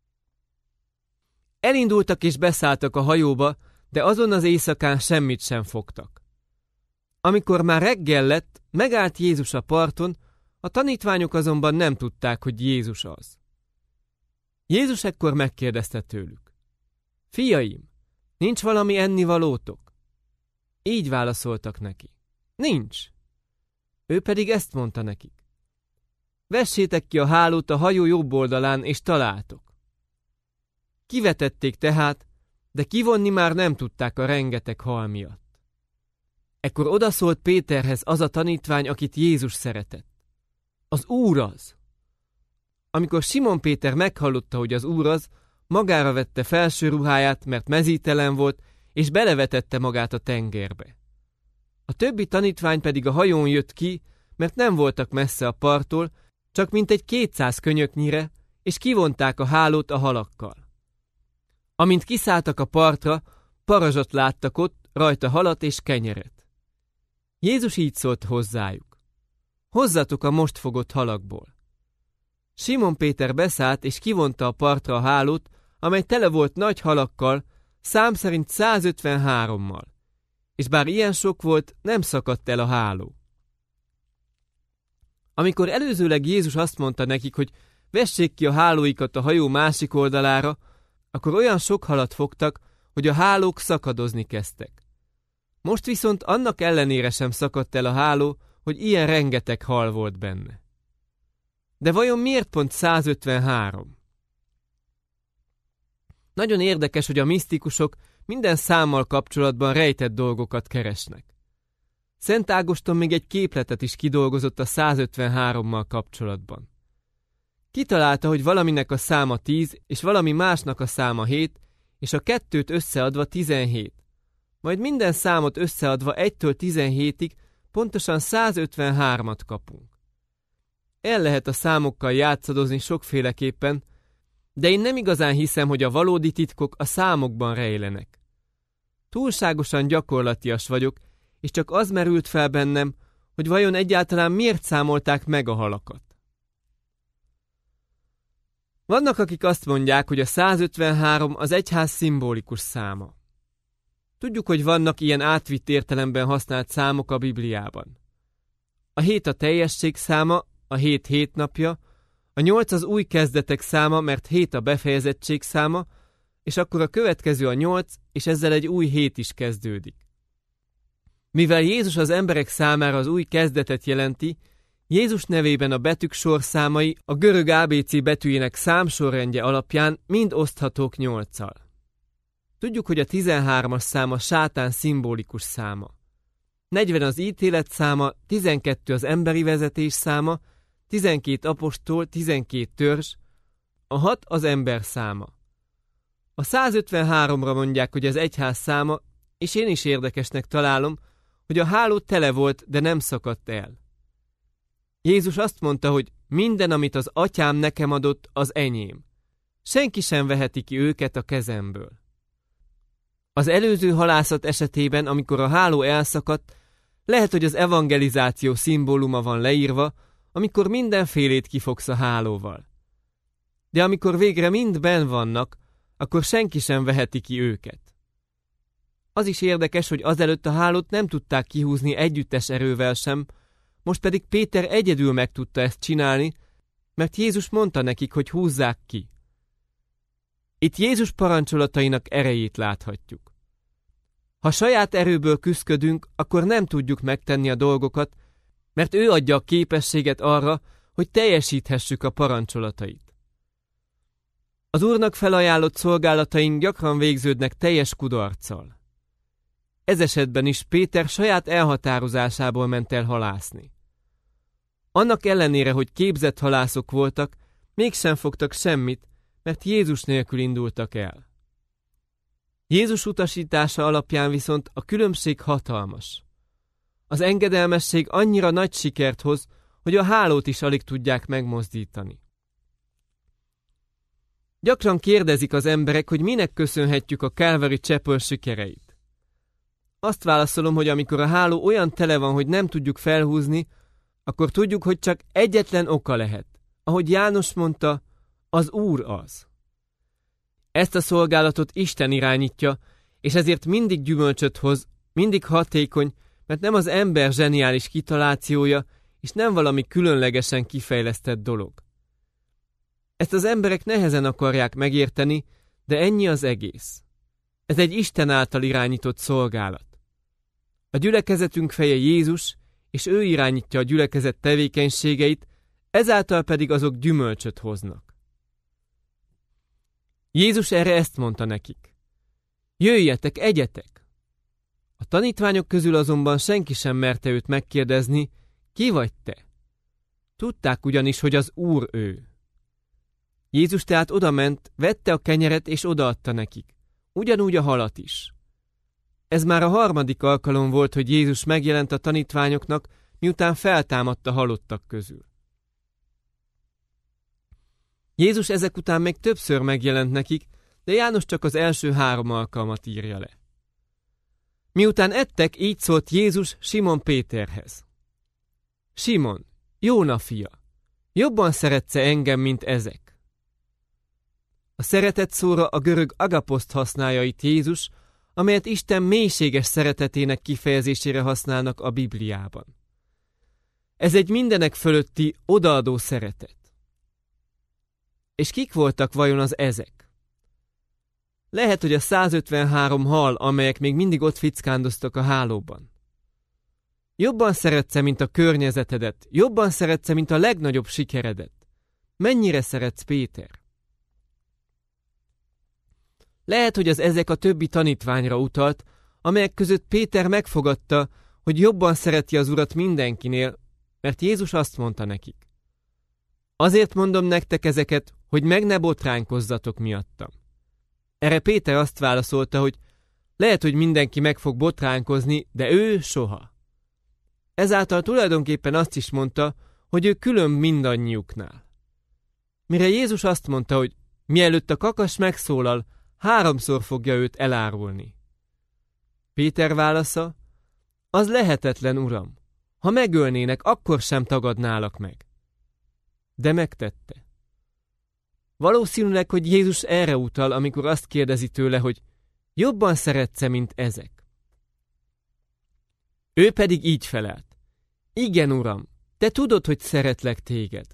Elindultak és beszálltak a hajóba, de azon az éjszakán semmit sem fogtak. Amikor már reggel lett, megállt Jézus a parton, a tanítványok azonban nem tudták, hogy Jézus az. Jézus ekkor megkérdezte tőlük: fiaim, nincs valami ennivalótok? Így válaszoltak neki: nincs. Ő pedig ezt mondta nekik: vessétek ki a hálót a hajó jobb oldalán, és találtok. Kivetették tehát, de kivonni már nem tudták a rengeteg hal miatt. Ekkor odaszólt Péterhez az a tanítvány, akit Jézus szeretett: az Úr az! Amikor Simon Péter meghallotta, hogy az Úr az, magára vette felső ruháját, mert mezítelen volt, és belevetette magát a tengerbe. A többi tanítvány pedig a hajón jött ki, mert nem voltak messze a parttól, csak mintegy 200 könyöknyire, és kivonták a hálót a halakkal. Amint kiszálltak a partra, parazsot láttak ott, rajta halat és kenyeret. Jézus így szólt hozzájuk: hozzatok a most fogott halakból. Simon Péter beszállt és kivonta a partra a hálót, amely tele volt nagy halakkal, szám szerint 153-mal, és bár ilyen sok volt, nem szakadt el a háló. Amikor előzőleg Jézus azt mondta nekik, hogy vessék ki a hálóikat a hajó másik oldalára, akkor olyan sok halat fogtak, hogy a hálók szakadozni kezdtek. Most viszont annak ellenére sem szakadt el a háló, hogy ilyen rengeteg hal volt benne. De vajon miért pont 153? Nagyon érdekes, hogy a misztikusok minden számmal kapcsolatban rejtett dolgokat keresnek. Szent Ágoston még egy képletet is kidolgozott a 153-mal kapcsolatban. Kitalálta, hogy valaminek a száma 10, és valami másnak a száma 7, és a kettőt összeadva 17. Majd minden számot összeadva 1-től 17-ig pontosan 153-at kapunk. El lehet a számokkal játszadozni sokféleképpen, de én nem igazán hiszem, hogy a valódi titkok a számokban rejlenek. Túlságosan gyakorlatias vagyok, és csak az merült fel bennem, hogy vajon egyáltalán miért számolták meg a halakat. Vannak, akik azt mondják, hogy a 153 az egyház szimbolikus száma. Tudjuk, hogy vannak ilyen átvitt értelemben használt számok a Bibliában. A 7 a teljesség száma, a 7 hétnapja, a 8 az új kezdetek száma, mert 7 a befejezettség száma, és akkor a következő a 8, és ezzel egy új hét is kezdődik. Mivel Jézus az emberek számára az új kezdetet jelenti, Jézus nevében a betűk sorszámai a görög ABC betűjének számsorrendje alapján mind oszthatók 8-al. Tudjuk, hogy a 13-as szám a sátán szimbolikus száma. 40 az ítélet száma, 12 az emberi vezetés száma, 12 apostol, 12 törzs, a 6 az ember száma. A 153-ra mondják, hogy az egyház száma, és én is érdekesnek találom, hogy a háló tele volt, de nem szakadt el. Jézus azt mondta, hogy minden, amit az atyám nekem adott, az enyém. Senki sem veheti ki őket a kezemből. Az előző halászat esetében, amikor a háló elszakadt, lehet, hogy az evangelizáció szimbóluma van leírva, amikor mindenfélét kifogsz a hálóval. De amikor végre mind benn vannak, akkor senki sem veheti ki őket. Az is érdekes, hogy azelőtt a hálót nem tudták kihúzni együttes erővel sem, most pedig Péter egyedül meg tudta ezt csinálni, mert Jézus mondta nekik, hogy húzzák ki. Itt Jézus parancsolatainak erejét láthatjuk. Ha saját erőből küszködünk, akkor nem tudjuk megtenni a dolgokat, mert ő adja a képességet arra, hogy teljesíthessük a parancsolatait. Az Úrnak felajánlott szolgálataink gyakran végződnek teljes kudarccal. Ez esetben is Péter saját elhatározásából ment el halászni. Annak ellenére, hogy képzett halászok voltak, mégsem fogtak semmit, mert Jézus nélkül indultak el. Jézus utasítása alapján viszont a különbség hatalmas. Az engedelmesség annyira nagy sikert hoz, hogy a hálót is alig tudják megmozdítani. Gyakran kérdezik az emberek, hogy minek köszönhetjük a Calvary Chapel sikereit. Azt válaszolom, hogy amikor a háló olyan tele van, hogy nem tudjuk felhúzni, akkor tudjuk, hogy csak egyetlen oka lehet. Ahogy János mondta, az Úr az. Ezt a szolgálatot Isten irányítja, és ezért mindig gyümölcsöt hoz, mindig hatékony, mert nem az ember zseniális kitalációja, és nem valami különlegesen kifejlesztett dolog. Ezt az emberek nehezen akarják megérteni, de ennyi az egész. Ez egy Isten által irányított szolgálat. A gyülekezetünk feje Jézus, és ő irányítja a gyülekezet tevékenységeit, ezáltal pedig azok gyümölcsöt hoznak. Jézus erre ezt mondta nekik. Jöjjetek, egyetek! A tanítványok közül azonban senki sem merte őt megkérdezni, ki vagy te? Tudták ugyanis, hogy az Úr ő. Jézus tehát odament, vette a kenyeret és odaadta nekik, ugyanúgy a halat is. Ez már a harmadik alkalom volt, hogy Jézus megjelent a tanítványoknak, miután feltámadt a halottak közül. Jézus ezek után még többször megjelent nekik, de János csak az első 3 alkalmat írja le. Miután ettek, így szólt Jézus Simon Péterhez. Simon, Jóna fia, jobban szeretsz-e engem, mint ezek? A szeretet szóra a görög agaposzt használja itt Jézus, amelyet Isten mélységes szeretetének kifejezésére használnak a Bibliában. Ez egy mindenek fölötti, odaadó szeretet. És kik voltak vajon az ezek? Lehet, hogy a 153 hal, amelyek még mindig ott fickándoztak a hálóban. Jobban szeretsz-e, mint a környezetedet? Jobban szeretsz-e, mint a legnagyobb sikeredet? Mennyire szeretsz Péter? Lehet, hogy az ezek a többi tanítványra utalt, amelyek között Péter megfogadta, hogy jobban szereti az Urat mindenkinél, mert Jézus azt mondta nekik. Azért mondom nektek ezeket, hogy meg ne botránkozzatok miattam. Erre Péter azt válaszolta, hogy lehet, hogy mindenki meg fog botránkozni, de ő soha. Ezáltal tulajdonképpen azt is mondta, hogy ő külön mindannyiuknál. Mire Jézus azt mondta, hogy mielőtt a kakas megszólal, 3-szor fogja őt elárulni. Péter válasza, az lehetetlen, Uram. Ha megölnének, akkor sem tagadnálak meg. De megtette. Valószínűleg, hogy Jézus erre utal, amikor azt kérdezi tőle, hogy jobban szeretsz-e, mint ezek. Ő pedig így felelt. Igen, Uram, te tudod, hogy szeretlek téged.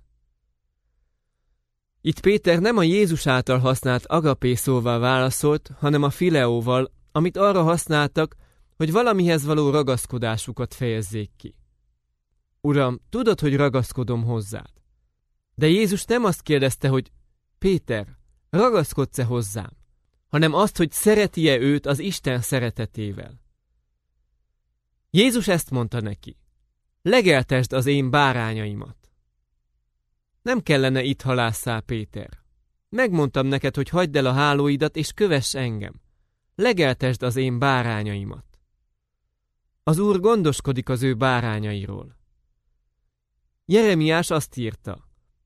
Itt Péter nem a Jézus által használt agapé szóval válaszolt, hanem a fileóval, amit arra használtak, hogy valamihez való ragaszkodásukat fejezzék ki. Uram, tudod, hogy ragaszkodom hozzád. De Jézus nem azt kérdezte, hogy Péter, ragaszkodsz-e hozzám, hanem azt, hogy szereti-e őt az Isten szeretetével. Jézus ezt mondta neki. Legeltesd az én bárányaimat. Nem kellene itt halásszál, Péter. Megmondtam neked, hogy hagyd el a hálóidat, és kövess engem. Legeltesd az én bárányaimat. Az Úr gondoskodik az ő bárányairól. Jeremiás azt írta,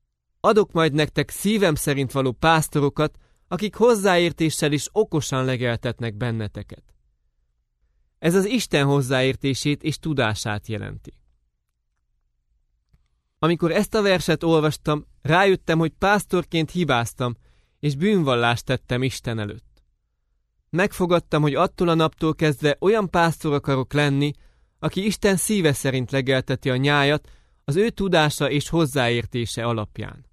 Adok majd nektek szívem szerint való pásztorokat, akik hozzáértéssel is okosan legeltetnek benneteket. Ez az Isten hozzáértését és tudását jelenti. Amikor ezt a verset olvastam, rájöttem, hogy pásztorként hibáztam, és bűnvallást tettem Isten előtt. Megfogadtam, hogy attól a naptól kezdve olyan pásztor akarok lenni, aki Isten szíve szerint legelteti a nyájat, az ő tudása és hozzáértése alapján.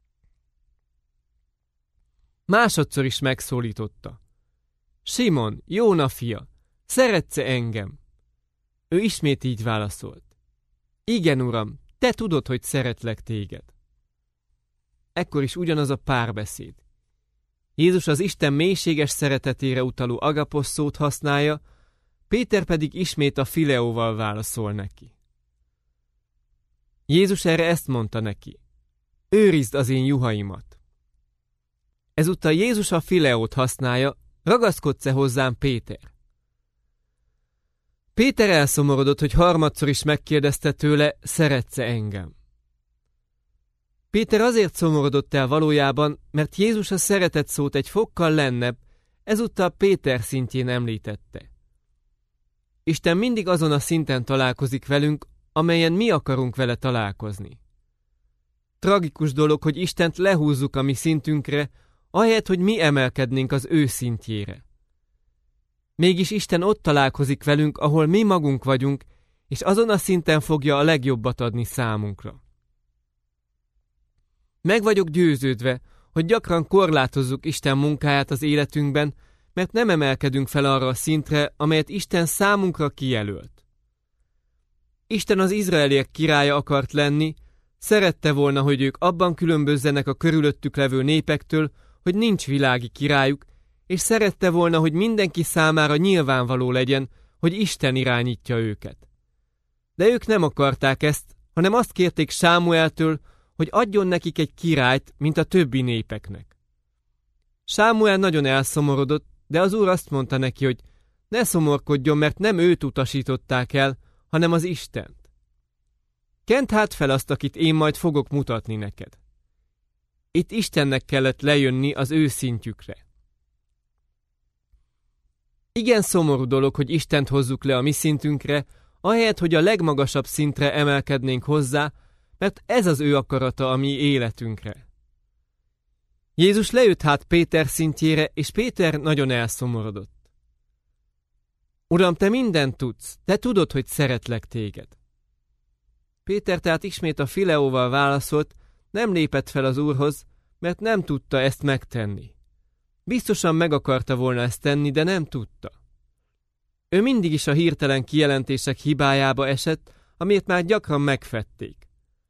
Másodszor is megszólította. Simon, Jóna fia, szeretsz-e engem? Ő ismét így válaszolt. Igen, uram, te tudod, hogy szeretlek téged. Ekkor is ugyanaz a párbeszéd. Jézus az Isten mélységes szeretetére utaló agapos szót használja, Péter pedig ismét a fileóval válaszol neki. Jézus erre ezt mondta neki. Őrizd az én juhaimat. Ezúttal Jézus a fileót használja, ragaszkodsz-e hozzám, Péter? Péter elszomorodott, hogy harmadszor is megkérdezte tőle, szeretsz-e engem? Péter azért szomorodott el valójában, mert Jézus a szeretet szót egy fokkal lennebb, ezúttal Péter szintjén említette. Isten mindig azon a szinten találkozik velünk, amelyen mi akarunk vele találkozni. Tragikus dolog, hogy Istent lehúzzuk a mi szintünkre, ahelyett, hogy mi emelkednénk az ő szintjére. Mégis Isten ott találkozik velünk, ahol mi magunk vagyunk, és azon a szinten fogja a legjobbat adni számunkra. Meg vagyok győződve, hogy gyakran korlátozzuk Isten munkáját az életünkben, mert nem emelkedünk fel arra a szintre, amelyet Isten számunkra kijelölt. Isten az izraeliek királya akart lenni, szerette volna, hogy ők abban különbözzenek a körülöttük levő népektől, hogy nincs világi királyuk, és szerette volna, hogy mindenki számára nyilvánvaló legyen, hogy Isten irányítja őket. De ők nem akarták ezt, hanem azt kérték Sámueltől, hogy adjon nekik egy királyt, mint a többi népeknek. Sámuel nagyon elszomorodott, de az Úr azt mondta neki, hogy ne szomorkodjon, mert nem őt utasították el, hanem az Istent. Kent hát fel azt, akit én majd fogok mutatni neked. Itt Istennek kellett lejönni az ő szintjükre. Igen szomorú dolog, hogy Istent hozzuk le a mi szintünkre, ahelyett, hogy a legmagasabb szintre emelkednénk hozzá, mert ez az ő akarata a mi életünkre. Jézus lejött hát Péter szintjére, és Péter nagyon elszomorodott. Uram, te mindent tudsz, te tudod, hogy szeretlek téged. Péter tehát ismét a fileóval válaszolt, nem lépett fel az Úrhoz, mert nem tudta ezt megtenni. Biztosan meg akarta volna ezt tenni, de nem tudta. Ő mindig is a hirtelen kijelentések hibájába esett, amiért már gyakran megfették.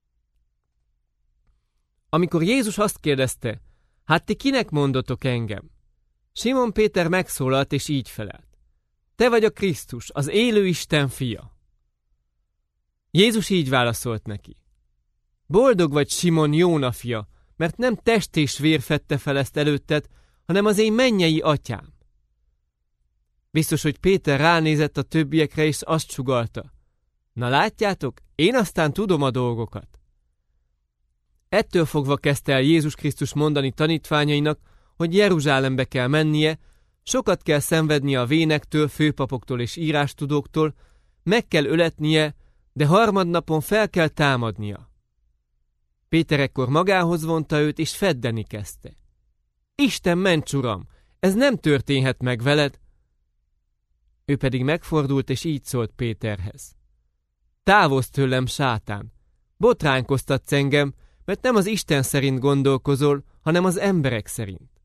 Amikor Jézus azt kérdezte, hát ti kinek mondotok engem? Simon Péter megszólalt és így felelt. Te vagy a Krisztus, az élő Isten fia. Jézus így válaszolt neki. Boldog vagy, Simon, Jóna fia, mert nem test és vér fedte fel ezt előtted, hanem az én mennyei atyám. Biztos, hogy Péter ránézett a többiekre, és azt sugallta. Na látjátok, én aztán tudom a dolgokat. Ettől fogva kezdte el Jézus Krisztus mondani tanítványainak, hogy Jeruzsálembe kell mennie, sokat kell szenvednie a vénektől, főpapoktól és írástudóktól, meg kell öletnie, de harmadnapon fel kell támadnia. Péter ekkor magához vonta őt, és feddeni kezdte. Isten ments, Uram, ez nem történhet meg veled. Ő pedig megfordult, és így szólt Péterhez. Távozz tőlem, sátán! Botránkoztatsz engem, mert nem az Isten szerint gondolkozol, hanem az emberek szerint.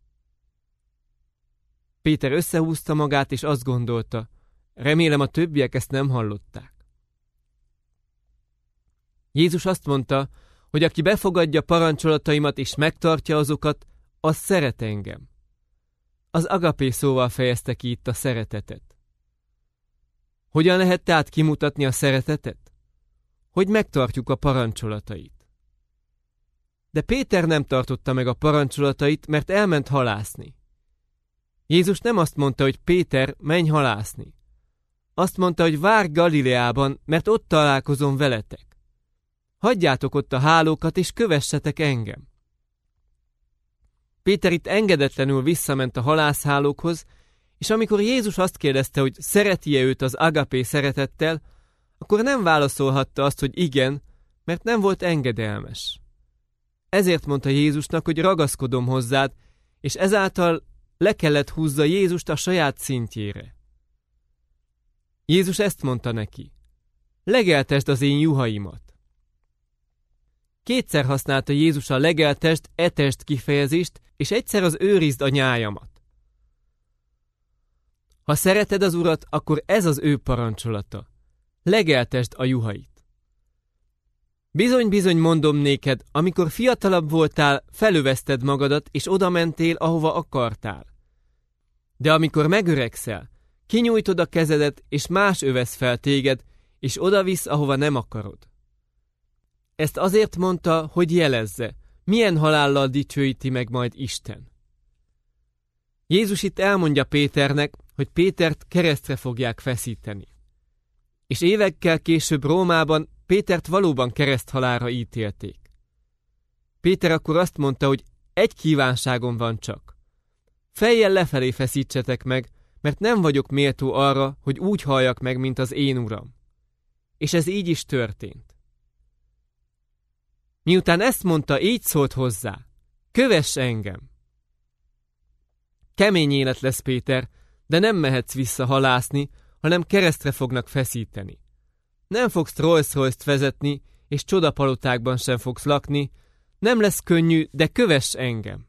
Péter összehúzta magát, és azt gondolta, remélem a többiek ezt nem hallották. Jézus azt mondta, hogy aki befogadja parancsolataimat és megtartja azokat, az szeret engem. Az agapé szóval fejezte ki itt a szeretetet. Hogyan lehet tehát kimutatni a szeretetet? Hogy megtartjuk a parancsolatait. De Péter nem tartotta meg a parancsolatait, mert elment halászni. Jézus nem azt mondta, hogy Péter, menj halászni. Azt mondta, hogy várj Galileában, mert ott találkozom veletek. Hagyjátok ott a hálókat, és kövessetek engem. Péter itt engedetlenül visszament a halászhálókhoz, és amikor Jézus azt kérdezte, hogy szereti-e őt az agapé szeretettel, akkor nem válaszolhatta azt, hogy igen, mert nem volt engedelmes. Ezért mondta Jézusnak, hogy ragaszkodom hozzád, és ezáltal le kellett húzza Jézust a saját szintjére. Jézus ezt mondta neki: legeltesd az én juhaimat. Kétszer használta Jézus a legeltesd, etesd kifejezést, és egyszer az őrizd a nyájamat. Ha szereted az Urat, akkor ez az ő parancsolata: legeltesd a juhait. Bizony-bizony mondom néked, amikor fiatalabb voltál, felövezted magadat, és oda mentél, ahova akartál. De amikor megöregszel, kinyújtod a kezedet, és más övesz fel téged, és odavisz, ahova nem akarod. Ezt azért mondta, hogy jelezze, milyen halállal dicsőíti meg majd Isten. Jézus itt elmondja Péternek, hogy Pétert keresztre fogják feszíteni. És évekkel később Rómában Pétert valóban kereszthalálra ítélték. Péter akkor azt mondta, hogy egy kívánságom van csak: fejjel lefelé feszítsetek meg, mert nem vagyok méltó arra, hogy úgy halljak meg, mint az én Uram. És ez így is történt. Miután ezt mondta, így szólt hozzá: kövess engem! Kemény élet lesz, Péter, de nem mehetsz vissza halászni, hanem keresztre fognak feszíteni. Nem fogsz Rolls-Royce-t vezetni, és csodapalotákban sem fogsz lakni, nem lesz könnyű, de kövess engem!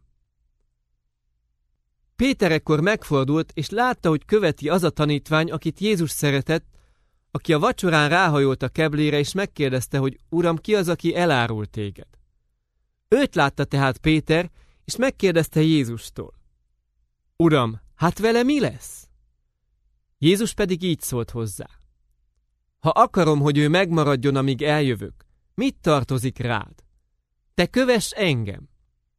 Péter ekkor megfordult, és látta, hogy követi az a tanítvány, akit Jézus szeretett, aki a vacsorán ráhajolt a keblére, és megkérdezte, hogy Uram, ki az, aki elárul téged? Őt látta tehát Péter, és megkérdezte Jézustól: Uram, hát vele mi lesz? Jézus pedig így szólt hozzá: ha akarom, hogy ő megmaradjon, amíg eljövök, mit tartozik rád? Te kövess engem!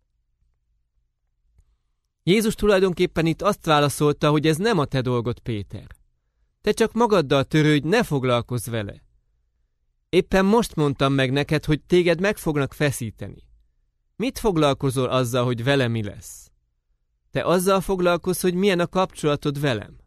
Jézus tulajdonképpen itt azt válaszolta, hogy ez nem a te dolgod, Péter. Te csak magaddal törődj, ne foglalkozz vele. Éppen most mondtam meg neked, hogy téged meg fognak feszíteni. Mit foglalkozol azzal, hogy vele mi lesz? Te azzal foglalkozz, hogy milyen a kapcsolatod velem.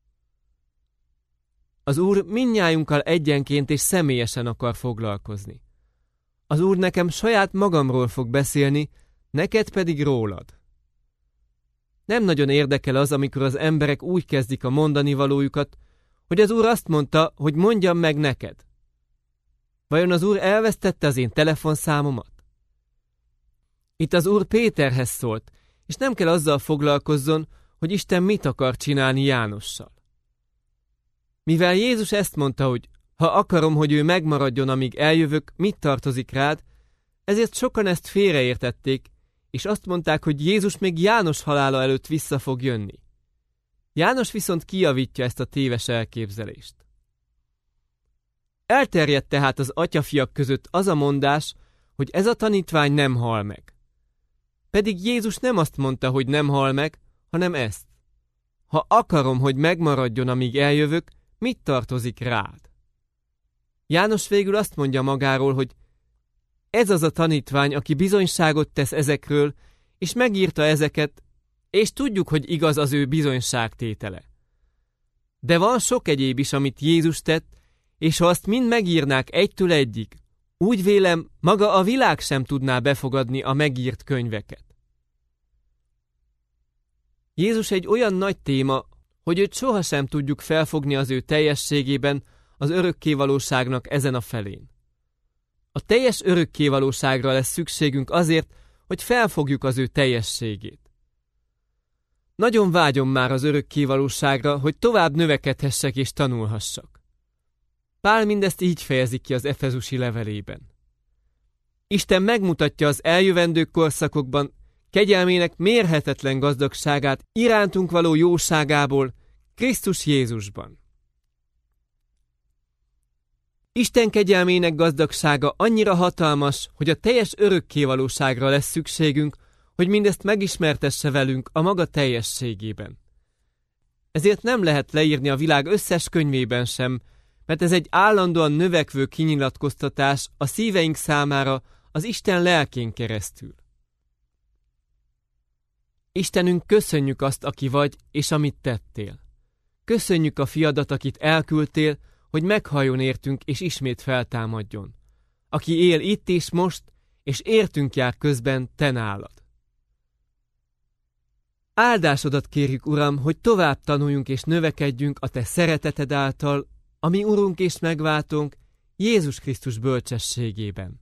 Az Úr mindnyájunkkal egyenként és személyesen akar foglalkozni. Az Úr nekem saját magamról fog beszélni, neked pedig rólad. Nem nagyon érdekel az, amikor az emberek úgy kezdik a mondani valójukat, hogy az Úr azt mondta, hogy mondjam meg neked. Vajon az Úr elvesztette az én telefonszámomat? Itt az Úr Péterhez szólt, és nem kell azzal foglalkozzon, hogy Isten mit akar csinálni Jánossal. Mivel Jézus ezt mondta, hogy ha akarom, hogy ő megmaradjon, amíg eljövök, mit tartozik rád, ezért sokan ezt félreértették, és azt mondták, hogy Jézus még János halála előtt vissza fog jönni. János viszont kijavítja ezt a téves elképzelést. Elterjedt tehát az atyafiak között az a mondás, hogy ez a tanítvány nem hal meg. Pedig Jézus nem azt mondta, hogy nem hal meg, hanem ezt: ha akarom, hogy megmaradjon, amíg eljövök, mit tartozik rád? János végül azt mondja magáról, hogy ez az a tanítvány, aki bizonyságot tesz ezekről, és megírta ezeket, és tudjuk, hogy igaz az ő bizonyságtétele. De van sok egyéb is, amit Jézus tett, és ha azt mind megírnák egytől egyig, úgy vélem, maga a világ sem tudná befogadni a megírt könyveket. Jézus egy olyan nagy téma, hogy őt sohasem tudjuk felfogni az ő teljességében, az örökkévalóságnak ezen a felén. A teljes örökkévalóságra lesz szükségünk azért, hogy felfogjuk az ő teljességét. Nagyon vágyom már az örökkévalóságra, hogy tovább növekedhessek és tanulhassak. Pál mindezt így fejezi ki az efezusi levelében. Isten megmutatja az eljövendő korszakokban kegyelmének mérhetetlen gazdagságát irántunk való jóságából, Krisztus Jézusban. Isten kegyelmének gazdagsága annyira hatalmas, hogy a teljes örökkévalóságra lesz szükségünk, hogy mindezt megismertesse velünk a maga teljességében. Ezért nem lehet leírni a világ összes könyvében sem, mert ez egy állandóan növekvő kinyilatkoztatás a szíveink számára az Isten lelkén keresztül. Istenünk, köszönjük azt, aki vagy, és amit tettél. Köszönjük a fiadat, akit elküldtél, hogy meghalljon értünk, és ismét feltámadjon. Aki él itt és most, és értünk jár közben te nálad. Áldásodat kérjük, Uram, hogy tovább tanuljunk és növekedjünk a te szereteted által, a mi Urunk és megváltónk, Jézus Krisztus bölcsességében.